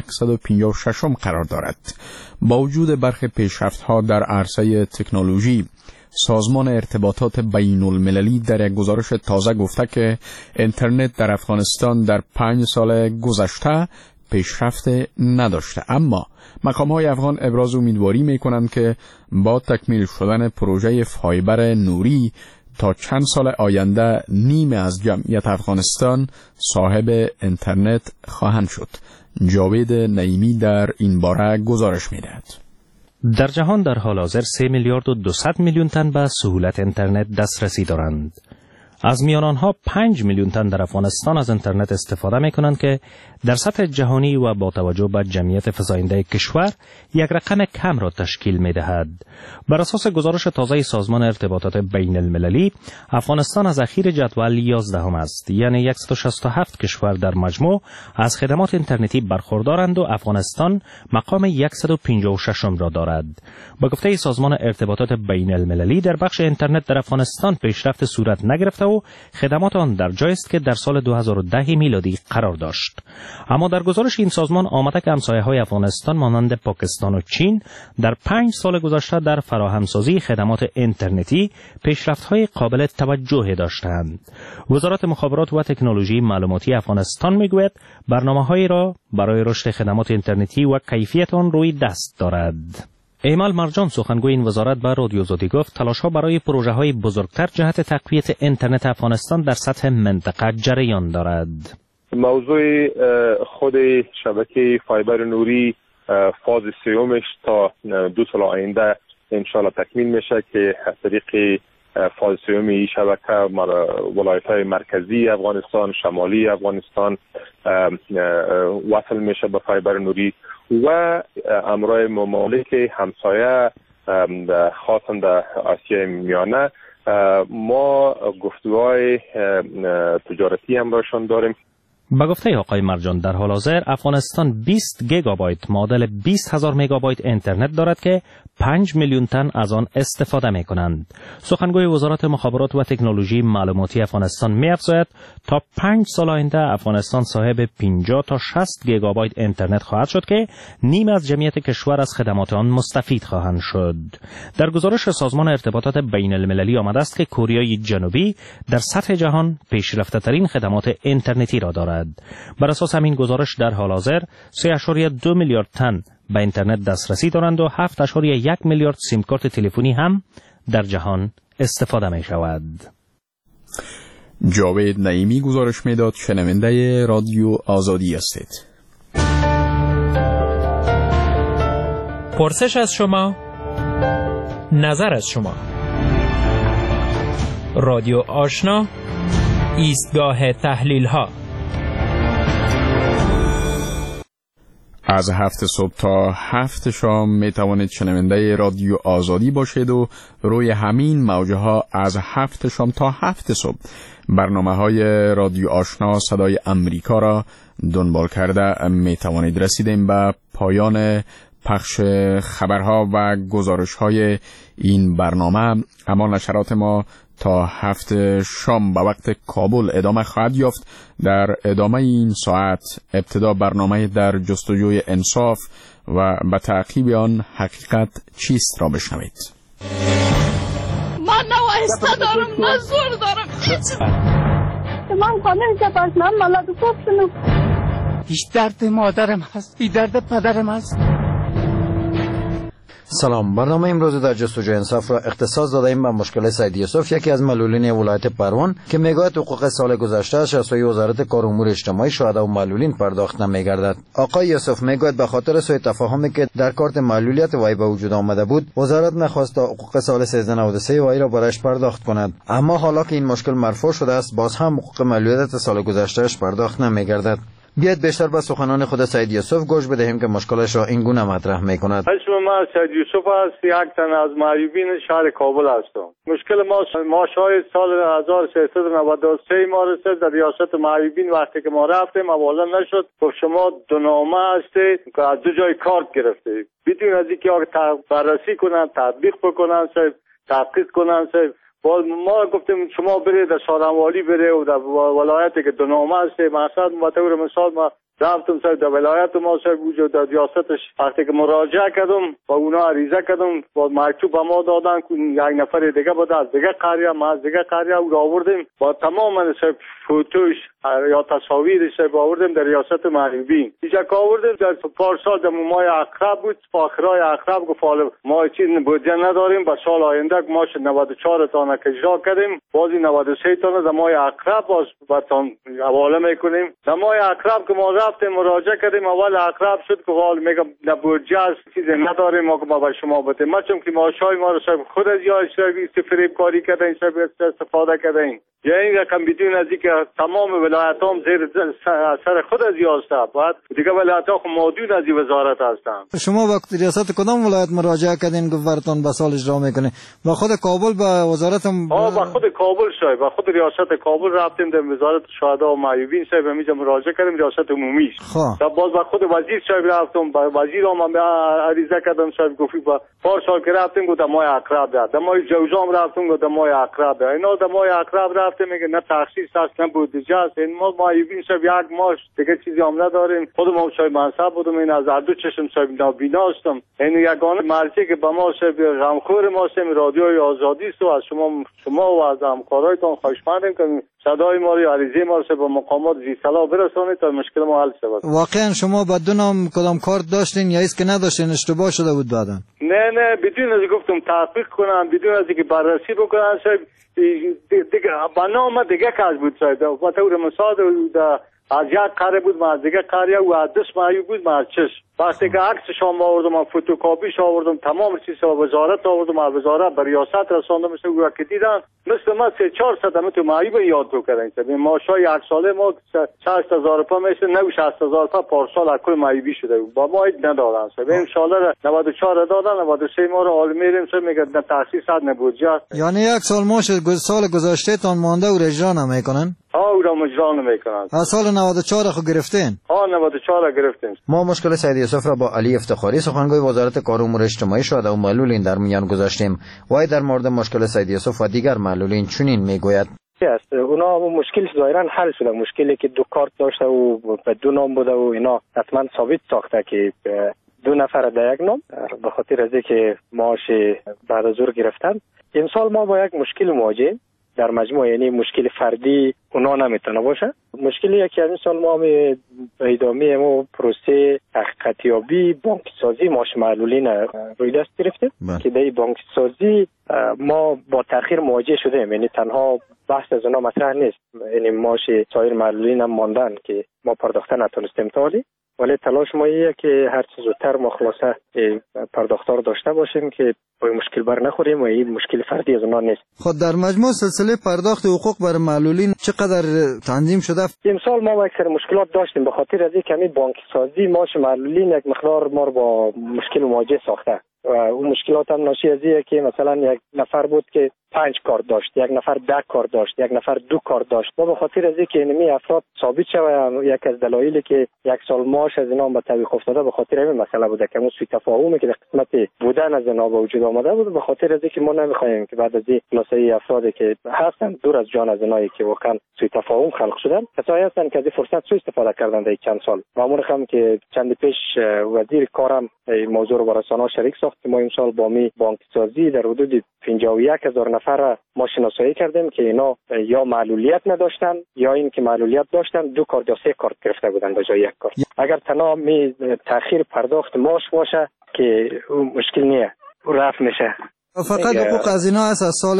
156 قرار دارد. با وجود برخی پیشرفت‌ها در عرصه تکنولوژی، سازمان ارتباطات بین المللی در یک گزارش تازه گفته که اینترنت در افغانستان در 5 سال گذشته پیشرفت نداشته، اما مقام‌های افغان ابراز امیدواری می‌کنند که با تکمیل شدن پروژه فایبر نوری تا چند سال آینده نیمه از جمعیت افغانستان صاحب اینترنت خواهند شد. جاوید نعیمی در این باره گزارش می‌دهد. در جهان در حال حاضر 3 میلیارد و 200 میلیون تن به سهولت اینترنت دسترسی دارند. از میان آنها 5 میلیون تن در افغانستان از اینترنت استفاده می کنند که در سطح جهانی و با توجه به جمعیت فزاینده کشور یک رقم کم را تشکیل می دهد. بر اساس گزارش تازه سازمان ارتباطات بین المللی، افغانستان از اخیر جدول 11 است، یعنی 167 کشور در مجموع از خدمات اینترنتی برخوردارند و افغانستان مقام 156 را دارد. با گفته سازمان ارتباطات بین المللی، در بخش اینترنت در افغانستان پیشرفت صورت نگرفته و خدمات آن در جایی است که در سال 2010 میلادی قرار داشت. اما در گزارش این سازمان آمده که همسایه‌های افغانستان مانند پاکستان و چین در 5 سال گذشته در فراهمسازی خدمات اینترنتی پیشرفت‌های قابل توجه داشتند. وزارت مخابرات و تکنولوژی معلوماتی افغانستان میگوید برنامه‌هایی را برای رشد خدمات اینترنتی و کیفیت آن روی دست دارد. ایمال مرجان سخنگوی این وزارت به رادیو آزادی گفت تلاش‌ها برای پروژه‌های بزرگتر جهت تقویت اینترنت افغانستان در سطح منطقه جریان دارد. موضوع خود شبکه فایبر نوری فاز سیومش تا 2 سال آینده انشالله تکمیل میشه که از طریق فاز سیوم این شبکه ولایت‌های مرکزی افغانستان، شمالی افغانستان وصل میشه به فایبر نوری و امرای ممالک همسایه خاصا در آسیای میانه ما گفتگوهای تجارتی همراهشان داریم. با گفته آقای مرجان در حال حاضر افغانستان 20 گیگابایت معادل 20,000 مگابایت اینترنت دارد که 5 میلیون تن از آن استفاده می کنند. سخنگوی وزارت مخابرات و تکنولوژی معلوماتی افغانستان می افزاید تا 5 سال آینده افغانستان صاحب 50 تا 60 گیگابایت اینترنت خواهد شد که نیم از جمعیت کشور از خدمات آن مستفید خواهند شد. در گزارش سازمان ارتباطات بین المللی آمده است که کره جنوبی در سطح جهان پیشرفته ترین خدمات اینترنتی را دارد. بر اساس همین گزارش در حال حاضر 3.2 میلیارد تن به اینترنت دسترسی دارند و 7.1 میلیارد سیم کارت تلفنی هم در جهان استفاده می شود. جاوید نعیمی گزارش میداد. شنونده رادیو آزادی هستید. پرسش از شما، نظر از شما. رادیو آشنا، ایستگاه تحلیل ها. از 7 صبح تا 7 شام می توانید شنونده رادیو آزادی باشید و روی همین موجه ها از 7 شام تا 7 صبح برنامه های رادیو آشنا صدای امریکا را دنبال کرده می توانید. رسیدیم به پایان پخش خبرها و گزارش های این برنامه، اما نشرات ما تا 7 شام به وقت کابل ادامه خواهد یافت. در ادامه این ساعت ابتدا برنامه در جستجوی انصاف و به تعقیب آن حقیقت چیست را بشنوید. من نه وایسته دارم نه زور دارم. من خانه جباز من ملاد خوب شنو. هیچ درد مادرم هست، این درد پدرم هست. سلام. برنامه امروز در جستجوی انصاف را اختصاص دادیم به مشکل سید یوسف، یکی از معلولین ولایت پروان که میگوید حقوق سال گذشته از سوی وزارت کار و امور اجتماعی شهدا و معلولین پرداخت نمیگردد. آقای یوسف میگوید به خاطر سوء تفاهمی که در کارت معلولیت وی به وجود آمده بود، وزارت نخواست تا حقوق سال 1393 وی را برایش پرداخت کند، اما حالا که این مشکل مرفوع شده است باز هم حقوق معلولیت سال گذشتهش پرداخت نمیگردد. بیاید بیشتر به سخنان خود سید یوسف گوش بدهیم که مشکلش را این گونه مطرح میکند. اسم من سید یوسف است، یک تن از معیوبین شهر کابل هستم. مشکل ما شاید سال 1393 ما رسید در ریاست معیوبین. وقتی که ما رفتیم اولا نشد، گفت شما دو نامه هستید که از دو جای کارت گرفتید، بدون از اینکه بررسی کنن، تطبیق بکنن، تحقیق کنن. ما گفتیم شما برید در سارنوالی برید و در ولایتی که دو نامه هست. مثلا ما رفتم در ولایت ما وجود در ریاستش. وقتی که مراجعه کردم با اونا عریضه کردم، با مکتوب به ما دادن که یک نفر دیگه بود از دیگه قریه، ما از دیگه قریه او را آوردیم با تمام فوتوش یا تصاویرش آوردیم در ریاست معیوبین. اینجا که آوردیم در پارسال در ماه اقرب بود، آخرای اقرب گفت ما چیز بودجه نداریم، با سال آینده ماش 94 تانه که اجرا کردیم، بازی 93 تانه در ماه اقرب باز براتون حواله میکنیم. در ماه اقرب که ما رفتیم مراجعه کردیم، اول اقرب شد که حال میگم در بودجه چیزی نداریم ما که ما به شما بدیم. ما چون که ماشای ما رو خود از یا فریب کاری کردن، استفاده کردن، یا این رقم بدون از اینکه تمام ولایت هم زیر سر خود از یاسته، بعد دیگه ولایت ها مادون از وزارت هستن. شما وقت ریاست کدام ولایت مراجعه کردین که براتون به سال اجرا میکنه؟ با خود کابل به وزارت هم با خود کابل شاید با خود ریاست کابل رفتیم در وزارت شهدا و معیوبین شاید همینجا مراجعه کردیم، ریاست عمومی. خب باز با خود وزیر شاید رفتم، با وزیر هم عریضه کردم، شاید گفتی با پارسال که رفتیم گفت ماه اقرب ده، در ماه جوزام رفتیم گفت ماه اقرب ده. اینا در ماه اقرب رفتیم میگه نه تخصیص هست نه بودجه است. این ما معیوبین شب یک ماش دیگه چیزی هم نداریم. خود ما شاید منصب بودم، این از هر دو چشم شاید نابینا هستم. این یگانه مرجع که به ما شب غمخور ما شب رادیوی آزادی است و از شما و از همکارایتان خواهشمندیم که صدای ما رو عریضه ما رو به مقامات ذی صلاح برسونید تا مشکل ما حل شود. واقعا شما با دو نام کدام کارت داشتین یا است که نداشتین اشتباه شده بود بعدن؟ نه بدون از گفتم تحقیق کنم، بدون از اینکه بررسی بکنم شاید دیگه بنامه دیگه کاز بود شاید با طور مثال از یک قره بود ما از دیگه قریه و از دست معیوب بود ما از چشم. وقتی که عکسش هم آوردم، فوتوکاپیش آوردم، تمام چیزا وزارت آوردم، وزارت به ریاست رساندم، مثل که دیدن مثل ما 3-4 تو معیوب یاد رو کردن. ببین ماشای یک ساله ما 60,000 پا میشه، نه 60,000 پا پارسال اکل معیوبی شده با ما هیچ ندادن. ببین ان شاء الله 94 دادن، 93 ما رو حال میریم چه میگه نه تخصیص نه بودجه. یعنی یک سال ماش سال گذشته تان مونده و اجرا نمیکنن؟ او را اجرا نمیکنن. از سال 94 خو گرفتین؟ 94 گرفتیم. ما مشکل سید یوسف را با علی افتخاری سخنگوی وزارت کار و امور اجتماعی شهدا و معلولین در میان گذاشتیم. وای در مورد مشکل سید یوسف و دیگر معلولین چنین میگوید: است اونا مشکلش ظاهرا حل شده. مشکلی که دو کارت داشته و به دو نام بوده و اینا حتما ثابت ساخته که دو نفر در یک نام، به خاطر از اینکه معاش بعد از ظهر گرفتن. امسال ما با یک مشکل مواجهیم. در مجموع یعنی مشکل فردی اونا نمیتونه باشه. مشکلی که این سال ما ادامه ما پروسه حقیقتیابی بانکی سازی ماش معلولین روی دست گرفتیم که در بانکی سازی ما با تأخیر مواجه شدیم. یعنی تنها بحث از اونا مطرح نیست، یعنی ماش سایر معلولین هم ماندن که ما پرداخته نتونستیم تالی، ولی تلاش ما ایه که هر چه زودتر ما خلاصه پرداختار داشته باشیم که با مشکل بر نخوریم و این مشکل فردی از اونا نیست. خود در مجموع سلسله پرداخت حقوق برای معلولین چقدر تنظیم شده؟ امسال ما اکثر مشکلات داشتیم به خاطر از اینکه همین بانک سازی ماش معلولین یک مقدار ما با مشکل مواجه ساخته و اون مشکلات هم ناشی از اینه که مثلا یک نفر بود که 5 کارت داشت، یک نفر 10 کارت داشت، یک نفر 2 کارت داشت. ما به خاطر از اینکه اینمی افراد ثابت شوه، یک از دلایلی که یک سال معاش از اینا به تعویق افتاده به خاطر همین مسئله بوده که اون سوء تفاهمی که در قسمت بودن از اینا به وجود آمده بود. به خاطر از اینکه ما نمیخوایم که بعد از این خلاصه افرادی که هستن دور از جان از اینایی که واقعا سوء تفاهم خلق شدن، کسایی هستن که از این فرصت سوء استفاده کردن در چند سال. معمولا هم که چند پیش وزیر کارم این موضوع رو با رسانه‌ها شریک ساخت که ما امسال با می بانک سازی در حدود 51,000 نفر ما شناسایی کردیم که اینا یا معلولیت نداشتن یا این که معلولیت داشتن 2 کارت یا 3 کارت گرفته بودن به جای 1 کارت. اگر تنها می تأخیر پرداخت معاش باشه که مشکل نیه، رفع میشه. فقط حقوق از اینا از سال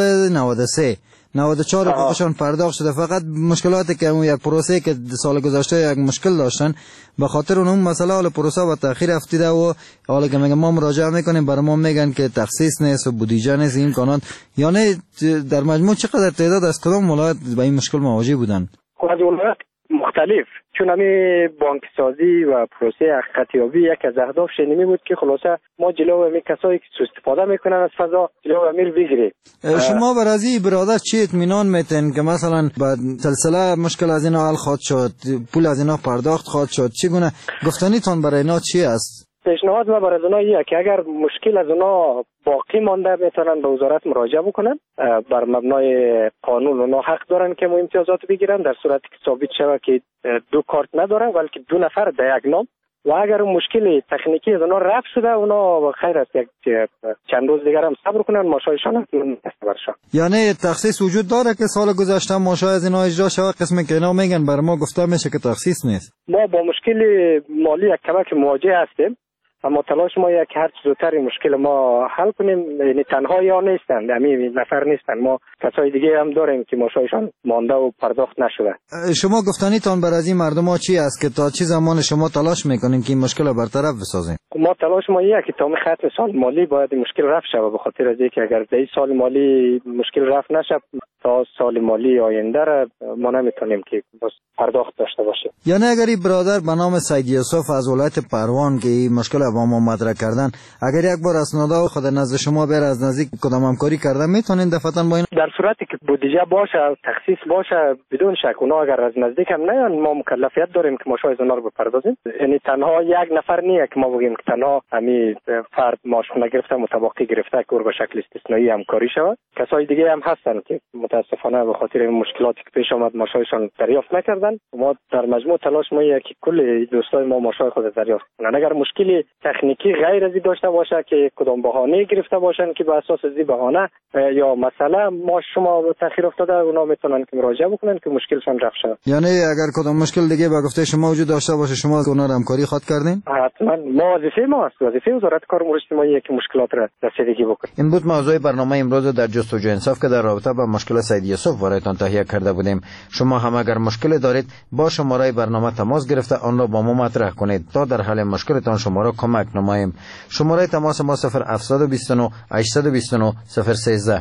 93 94 حقوقشان پرداخت شده. فقط مشکلاتی که اون یک پروسه که سال گذشته یک مشکل داشتن به خاطر اون مسئله حال پروسه با تأخیر افتاده و حالا که میگم ما مراجعه میکنیم برای ما میگن که تخصیص نیست و بودجه نیست این امکانات. یعنی در مجموع چقدر تعداد از کدام ولایت با این مشکل مواجه بودن؟ از ولایت مختلف، چون همین بانک سازی و پروسه حقیقتیابی یک از اهدافش اینمی بود که خلاصه ما جلو همین کسایی که سوء استفاده میکنن از فضا جلو همین بگیریم. شما برای برادر چی اطمینان میتین که مثلا بعد سلسله مشکل از اینا حل خواهد شد، پول از اینا پرداخت خواهد شد؟ چگونه گفتنیتون برای اینا چی است؟ پیشنهاد ما برای اونا اینه که اگر مشکل از اونا باقی مانده میتونن به وزارت مراجعه بکنن. بر مبنای قانون اونا حق دارن که ما امتیازات بگیرن در صورتی که ثابت شود که 2 کارت ندارن بلکه 2 نفر در یک نام. و اگر مشکل تکنیکی از اونا رفع شده اونا خیر است یک چند روز دیگر هم صبر کنن ماشایشان برشن. یعنی تخصیص وجود داره که سال گذشته ماشای از اینا اجرا شود؟ قسمی که اینا میگن بر ما گفته میشه که تخصیص نیست. ما با مشکل مالی یک کمک مواجه هستیم، اما تلاش ما یک هر چه زودتر مشکل ما حل کنیم. یعنی تنها یا نیستن، همین نفر نیستن، ما کسای دیگه هم داریم که ماشایشان مانده و پرداخت نشده. شما گفتنیتون بر از این مردم ها چی است که تا چه زمان شما تلاش میکنین که این مشکل رو برطرف بسازین؟ ما تلاش ما اینه که تا ختم سال مالی باید مشکل رفع شه، به خاطر از اینکه اگر در سال مالی مشکل رفع نشه تا سال مالی آینده را ما نمیتونیم که بس پرداخت داشته باشیم. یعنی اگر این برادر به نام سید یوسف از ولایت پروان که این مشکل با ما مطرح کردن اگر یک بار اسنادا خود نزد شما بر از نزدیک کدام همکاری کردن میتونین دفعتاً با این؟ در صورتی که بودجه باشه تخصیص باشه بدون شک اونا اگر از نزدیک هم نیان ما مکلفیت داریم که ما شاید اونا رو بپردازیم. یعنی تنها یک نفر نیه که ما بگیم که تنها همین فرد ماش نگرفته متباقی گرفته که به شکل استثنایی همکاری شود. کسای دیگه هم هستن که متاسفانه به خاطر این مشکلاتی که پیش آمد ماشایشان دریافت نکردن. ما در مجموع تلاش ما اینه که کل دوستای ما ماشای خود دریافت کنن. اگر مشکلی تکنیکی غیر از این داشته باشه که کدام بهانه گرفته باشن که به اساس از این بهانه یا مثلا ما شما تاخیر افتاده اونا میتونن که مراجعه بکنن که مشکلشون رفع شه. یعنی اگر کدام مشکل دیگه به گفته شما وجود داشته باشه شما اونا رو همکاری خواهد کردین؟ حتما ما وظیفه وزارت کار و اجتماعی که مشکلات را رسیدگی بکنه. این بود موضوع برنامه امروز در جستجوی انصاف که در رابطه با مشکل سید یوسف برایتان تهیه کرده بودیم. شما هم اگر مشکل دارید با شماره برنامه تماس گرفته آن را با ما مطرح کنید تا در حل مشکلتان شما را کمک نماییم. شماره تماس ما 0729 829 013.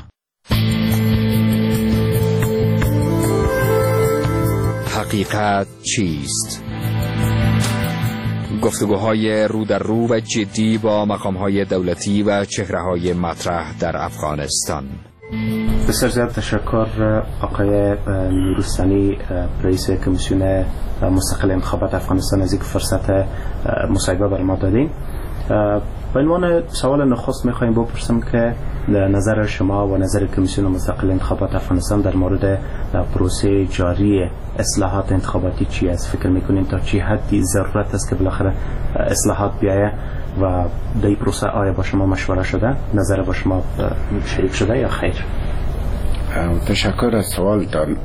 حقیقت چیست؟ گفتگوهای رو در رو و جدی با مقامهای دولتی و چهره‌های مطرح در افغانستان. بسیار زیاد تشکر آقای نورستانی رئیس کمیسیون مستقل انتخابات افغانستان از اینکه فرصت مصاحبه برای ما دادین. به عنوان سوال نخست میخوایم بپرسم که نظر شما و نظر کمیسیون مستقل انتخابات افغانستان در مورد پروسه جاری اصلاحات انتخاباتی چی است؟ فکر میکنین تا چی حدی ضرورت است که بالاخره اصلاحات بیایه و در این پروسه آیا با شما مشوره شده؟ نظر با شما شریک شده یا خیر؟ تشکر از سوالتان.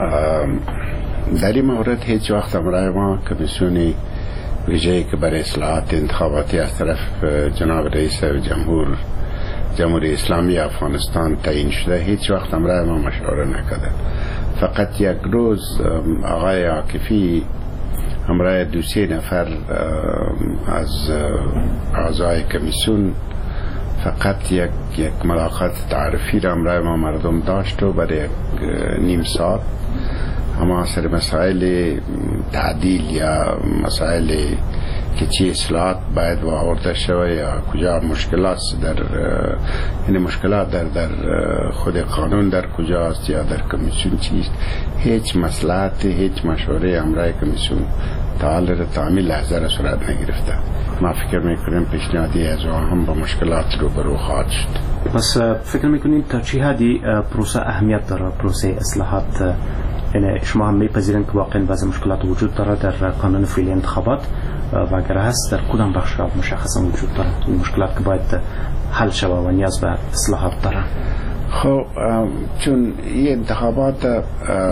در این مورد هیچ وقت امرای ما کمیسیونی ویژه‌ای که برای اصلاحات انتخاباتی از طرف جناب رئیس جمهوری اسلامی افغانستان تعیین شده هیچ وقت امرای ما مشوره نکرده. فقط یک روز آقای عاکفی همراه 2-3 نفر از اعضای کمیسیون فقط یک ملاقات تعریفی را همراه ما مردم داشت و برای نیم ساعت اما سر مسائل تعدیل یا مسائل که چی اصلاحات باید آورده شود یا کجا مشکلات در خود قانون در کجاست یا در کمیسیون چیست، هیچ مصلحت هیچ مشوره همراه کمیسیون تعمیل لحظه را صورت نگرفته. ما فکر میکنیم پیشنهادی از هم با مشکلات روبرو خواهد شد. بس فکر میکنید تا چی حدی پروسه اهمیت داره، پروسه اصلاحات؟ یعنی شما هم میپذیرین که واقعا بعضی مشکلات وجود داره در قانون فعلی انتخابات و اگر هست در کدام بخش مشخصا وجود داره این مشکلات که باید حل شود و نیاز به اصلاحات داره؟ خب چون این انتخابات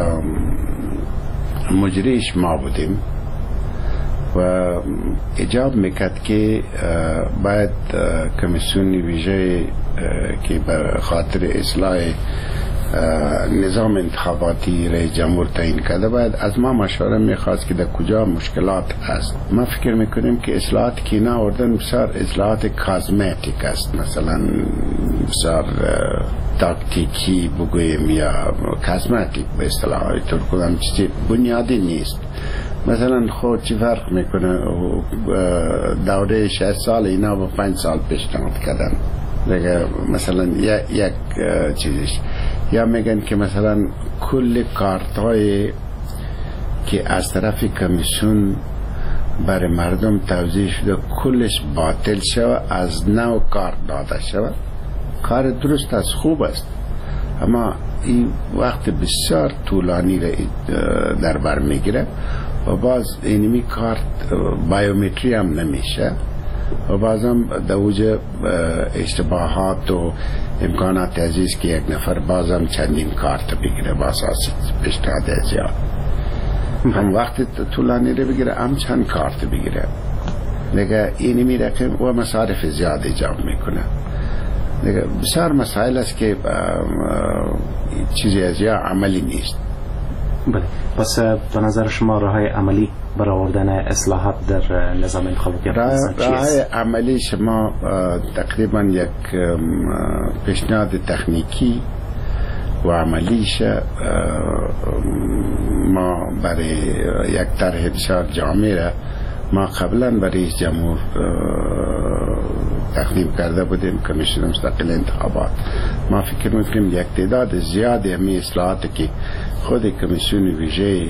مجریش ما بودیم و ایجاب میکرد که باید کمیسیون ویژه که به خاطر اصلاح نظام انتخاباتی رئیس جمهور تعیین کرده باید از ما مشوره میخواست که در کجا مشکلات است. ما فکر میکنیم که اصلاحات که اینا آوردن بسیار اصلاحات کازمتیک است، مثلا بسیار تاکتیکی بگویم یا کازمتیک به اصطلاح های ترکم چیزی بنیادی نیست. مثلا خود چی فرق میکنه دوره 6 سال اینا با 5 سال پیشنهاد کردن دیگه. مثلا یک چیزش یا میگن که مثلا کل کارت های که از طرف کمیسیون برای مردم توزیع شده کلش باطل شود، از نو کارت داده شود. کار درست است، خوب است، اما این وقت بسیار طولانی را در بر میگیره و باز اینمی کارت بایومتری هم نمیشه و بازم دوجه اشتباهات و امکانات عزیز که یک نفر بازم چندین کارت بگیره با اساس پیشنهاد زیاد، هم وقت طولانی رو بگیره هم چند کارت بگیره دیگه. اینمی رقم و مصارف زیاد ایجاب میکنه دیگه. بسیار مسائل است که چیزی از یا عملی نیست. بله، پس به نظر شما راههای عملی برای آوردن اصلاحات در نظام انتخاباتی راههای عملی شما تقریبا یک پیشنهاد تکنیکی و عملیش ما برای یک طرح بسیار جامع را ما قبلا برای جمهور تقدیم کرده بودیم کمیسیون مستقل انتخابات. ما فکر میکنیم یک تعداد زیادی همی اصلاحات که خود کمیسیون ویژه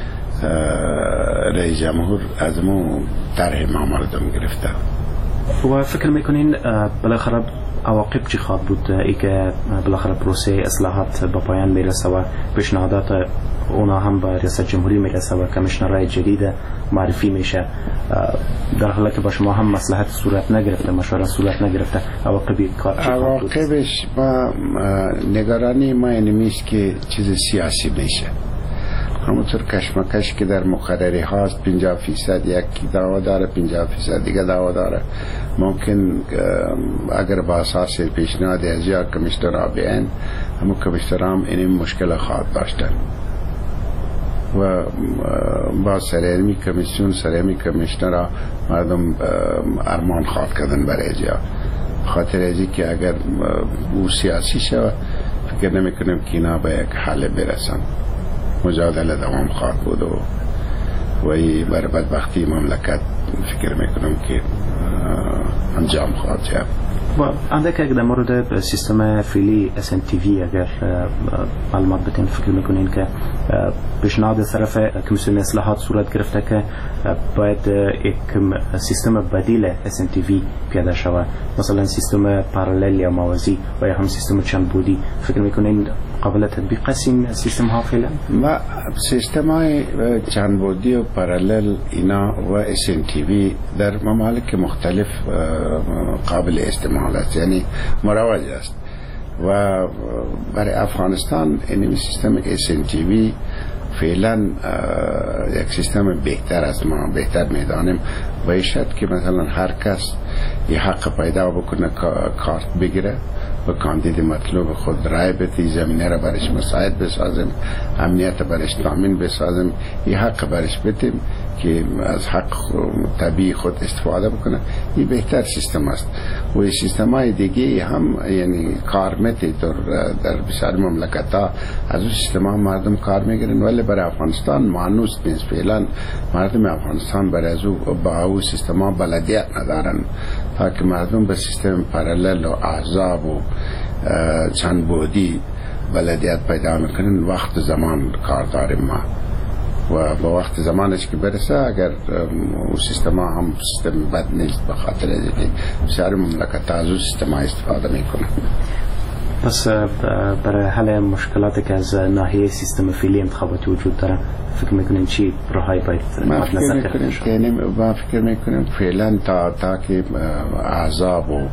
رئیس جمهور از مو طرح ما مردم گرفته. و فکر میکنین بالاخره عواقب چی خواهد بود ای که بالاخره پروسه اصلاحات به پایان میرسه و پیشنهادات اونا هم به ریاست جمهوری میرسه و کمیشنرهای جدید معرفی میشه، در حالی که با شما هم مصلحت صورت نگرفته، مشوره صورت نگرفته، عواقبی کار چی خواهد بود؟ عواقبش ما نگرانی ما اینمیست که چیز سیاسی میشه. همونطور کشمکش که در مقرری هاست 50% یکی دعوا داره، 50% دیگه دعوا داره. ممکن اگر با اساس پیشنهاد از یا کمیشنرها بیان، همون کمیشنرها هم این مشکل خواهد داشتن و با سرمی کمیسیون سرمی کمیشنرها مردم ارمان خواهد کردن برای جا. خاطر ازی که اگر او سیاسی شود فکر نمی کنم که اینا به یک حل برسن. مجادله دوام خواهد بود و ای بر بدبختی مملکت فکر میکنم که انجام خواهد شد. و اندک اگر در مورد سیستم فعلی SNTV اگر معلومات بتین فکر میکنین که پیشنهاد طرف کمیسیون اصلاحات صورت گرفته که باید یک سیستم بدیل SNTV پیاده شود، مثلا سیستم پارالل یا موازی و یا هم سیستم چند بودی، فکر میکنین قابل تطبیق است این سیستم ها فعلا؟ و سیستم های چند بودی و پارالل اینا و SNTV در ممالک مختلف قابل استعمال است، یعنی مروج است. و برای افغانستان این سیستم SNTV فعلا یک سیستم بهتر از ما بهتر میدانیم باید که مثلا هر کس یه حق پیدا بکنه کارت بگیره و کاندید مطلوب خود رای بده، زمینه را برش مساعد بسازیم، امنیت برش تامین بسازیم، یه حق برش بدیم که از حق طبیعی خود استفاده بکنه. این بهتر سیستم است و این سیستم های دیگه هم یعنی کارمتی در بسیار مملکت ها از اون سیستم ها مردم کار میگیرن، ولی برای افغانستان مانوس نیست. فعلا مردم افغانستان برای از با او سیستم ها بلدیت ندارن تا که مردم به سیستم پارالل و احزاب و چند بودی بلدیت پیدا میکنن. وقت زمان کار داریم ما و با وقت زمانش که برسه اگر او سیستم ها هم سیستم بد نیست به خاطر اینکه بسیار مملکت از او سیستم ها استفاده میکنن. پس برای حل مشکلاتی که از ناحیه سیستم فعلی انتخاباتی وجود داره فکر میکنیم چی راهی باید نظر گرفته شد؟ ما فکر میکنیم فعلا تا که احزاب و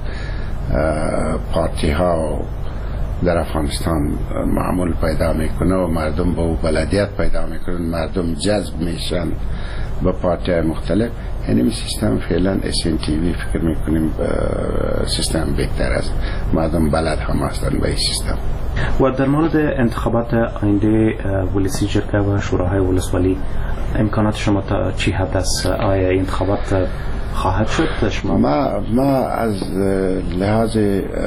پارتی ها در افغانستان معمول پیدا میکنه و مردم با بلدیت پیدا میکنن، مردم جذب میشن به پارتی های مختلف، یعنی سیستم فعلا SNTV فکر میکنیم سیستم بهتر است. مردم بلد هم هستن به این سیستم. و در مورد انتخابات آینده ولسی جرگه و شوراهای ولسوالی امکانات شما تا چی حد است؟ آیا انتخابات خواهد شد شما؟ ما از لحاظ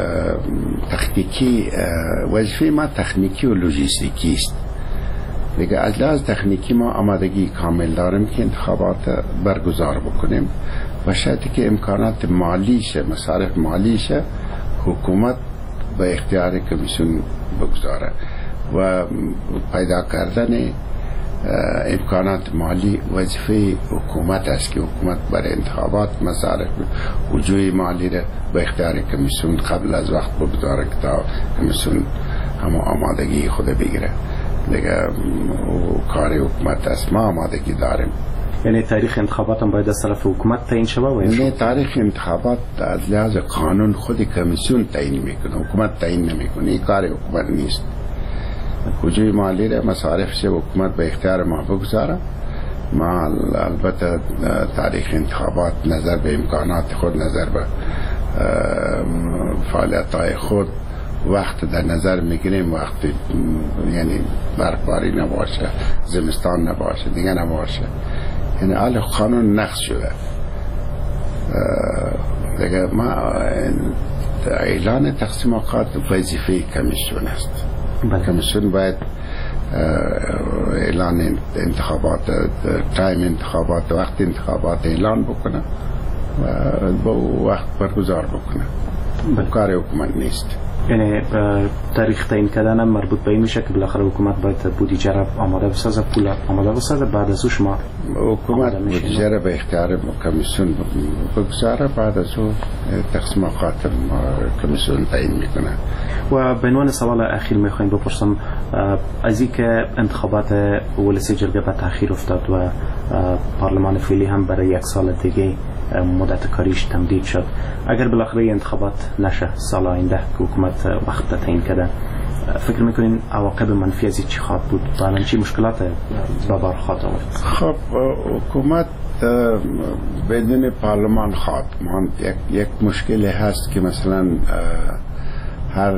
تکنیکی وظیفه ما تکنیکی و لوجستیکی است. دیگه از لحاظ تکنیکی ما آمادگی کامل داریم که انتخابات برگزار بکنیم و شرطی که امکانات مالیشه، مصارف مالیشه حکومت به اختیار کمیسیون بگذاره و پیدا کردن امکانات مالی وظیفه حکومت است که حکومت برای انتخابات مصارف وجوه مالی را به اختیار کمیسیون قبل از وقت بگذاره که تا کمیسیون هم آمادگی خود بگیره. دیگه کار حکومت است. ما آمادگی داریم. یعنی تاریخ انتخابات هم باید از طرف حکومت تعیین شود؟ نه، تاریخ انتخابات از لحاظ قانون خود کمیسیون تعیین میکنه، حکومت تعیین نمیکنه. این کار حکومت نیست. وجوه مالی را مصارف سے حکومت به اختیار ما بگذاره. ما البته تاریخ انتخابات نظر به امکانات خود، نظر به فعالیت های خود وقت در نظر میگیریم. وقت یعنی برفباری نباشه، زمستان نباشه، دیگه نباشه، یعنی حال قانون نقض شده. دیگه ما اعلان تقسیم اوقات وظیفه کمیسیون است. کمیسیون باید اعلان انتخابات، تایم انتخابات، وقت انتخابات اعلان بکنه و با وقت برگزار بکنه. کار حکومت نیست. یعنی تاریخ تعیین کردن مربوط به این میشه که بالاخره حکومت باید بودجه را آماده بسازه، پول آماده بسازه، بعد از او شما حکومت بودجه را به اختیار کمیسیون بگذاره، بعد از او تقسیم اوقات کمیسیون تعیین میکنه. و به عنوان سوال اخیر میخوایم بپرسم از اینکه انتخابات ولسی جرگه به تاخیر افتاد و پارلمان فعلی هم برای یک سال دیگه مدت کاریش تمدید شد، اگر بالاخره انتخابات نشه سال آینده که حکومت وقت تعیین کرده، فکر میکنین عواقب منفی از چی خواهد بود؟ الان چی مشکلات به بار خواهد آورد؟ خب حکومت بدون پارلمان خواهد ماند. یک مشکل هست که مثلا هر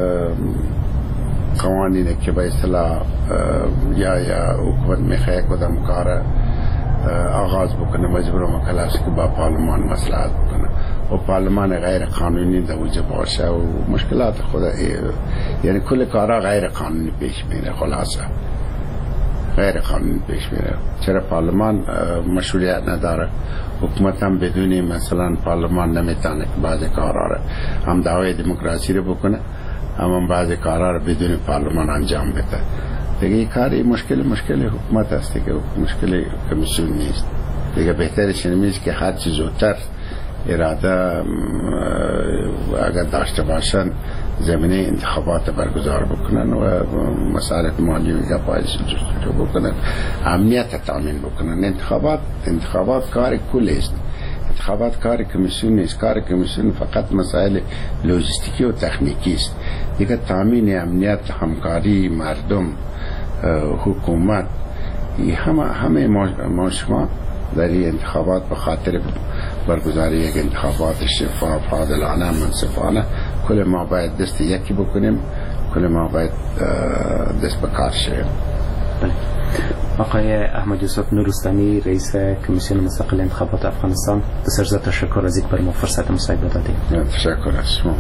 قوانینی که به اصطلاح یا حکومت میخواد کدام کار آغاز بکنه مجبور مکلف که با پارلمان مصلحت بکنه و پارلمان غیر قانونی در وجود باشه و مشکلات خود یعنی کل کارا غیر قانونی پیش میره. خلاصه غیر قانونی پیش میره. چرا پارلمان مشروعیت نداره؟ حکومت هم بدون مثلا پارلمان نمیتونه که بعضی کارا رو هم دعوی دموکراسی رو بکنه، هم بعضی کارا رو بدون پارلمان انجام بده. دیگه این کاری مشکل حکومت است که مشکل کمیسیون نیست. دیگه بهترش اینه که هر چیز زودتر اراده اگر داشته باشن زمینه انتخابات برگزار بکنن و مصارف مالی و گپایش جستجو بکنن، امنیت تامین بکنن. انتخابات کار کل است. انتخابات کار کمیسیون نیست. کار کمیسیون فقط مسائل لوجستیکی و تکنیکی است. دیگه تامین امنیت، همکاری مردم، حکومت، همه ما شما در این انتخابات به خاطر برگزاری یک انتخابات شفاف، عادلانه، منصفانه، کل ما باید دست یکی بکنیم، کل ما باید دست به کار شویم. آقای احمد یوسف نورستانی، رئیس کمیسیون مستقل انتخابات افغانستان، بسیار تشکر از اینکه بر ما فرصت مصاحبه دادید. تشکر از شما.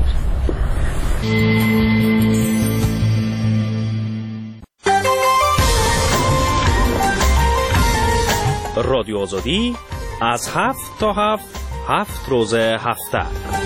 رادیو آزادی از 7 تا 7 روز هفته.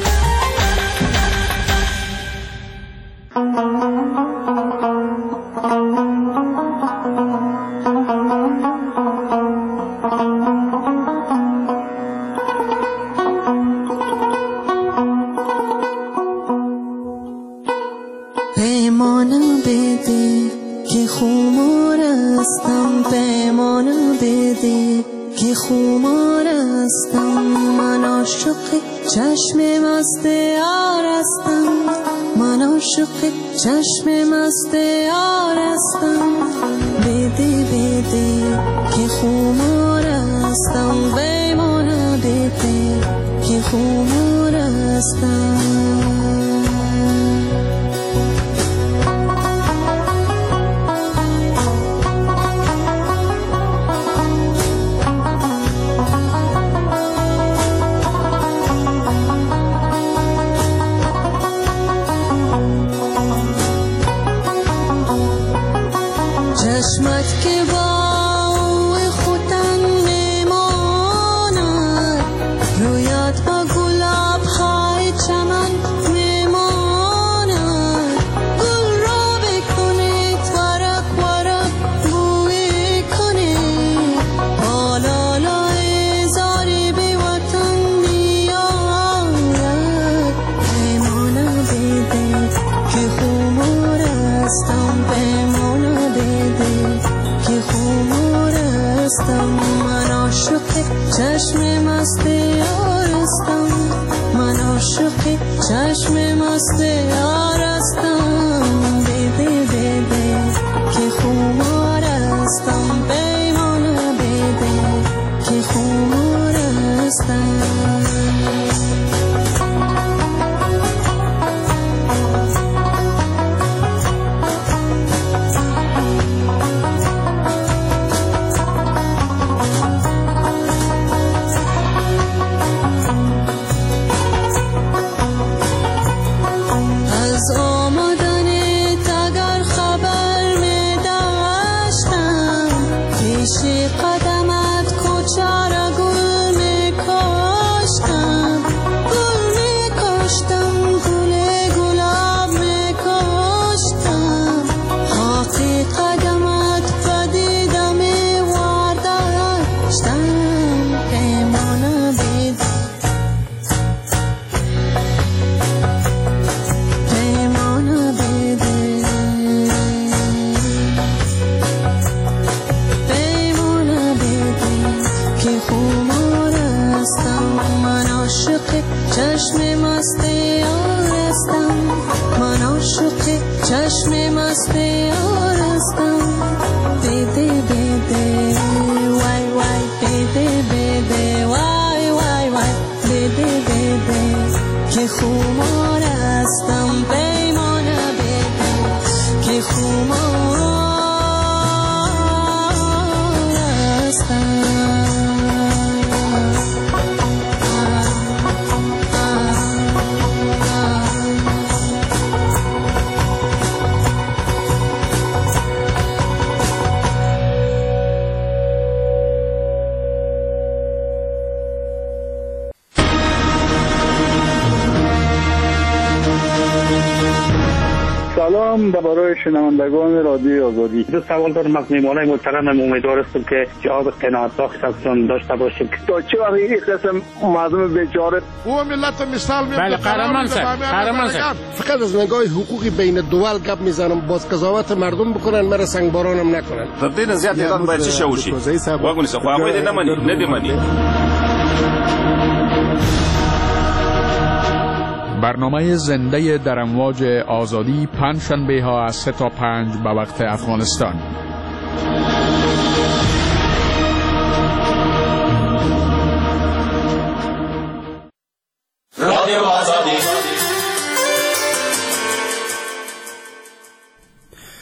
پیمانه بده که خمار هستم، پیمانه بده که خمار هستم، من عاشق چشم مست یار هستم، من عاشق چشم مست یار هستم، بده بده که خمار هستم، پیمانه بده که خمار هستم. چشمت که با خودم میماند، رویت با گلاب های چمن میماند، گل را بکنید ورق ورق بوی کنید، آلالای زاری بی وطن میآید، پیمانه بده که خمار هستم، پیمانه بده که خمار هستم، من عاشق چشم مست یار هستم، من عاشق چشم مست یار هستم، بده بده که خمار هستم، پیمانه بده که خمار هستم. چشم مست یار هستم، بده بده وای وای، بده بده وای وای وای، بده بده که خمار هستم، پیمانه بده که خمار هستم. سلام برای شنوندگان رادیو آزادی. دو سوال دارم از میهمانای محترم. امیدوار هستم که جواب قناعت بخش ازشون داشته باشیم. تا چه وقت این قسم مردم بیچاره او ملت مثال میاد. بله قهرمان صاحب فقط از نگاه حقوقی بین دول گپ میزنم، باز قضاوت مردم بکنن، مرا سنگبارانم نکنن. تر دې زیات اعلان باید چه وشي واګونی څه خو هغه دې نه مني نه دې مني. برنامه زنده در امواج آزادی پنج شنبه ها از 3 تا 5 به وقت افغانستان.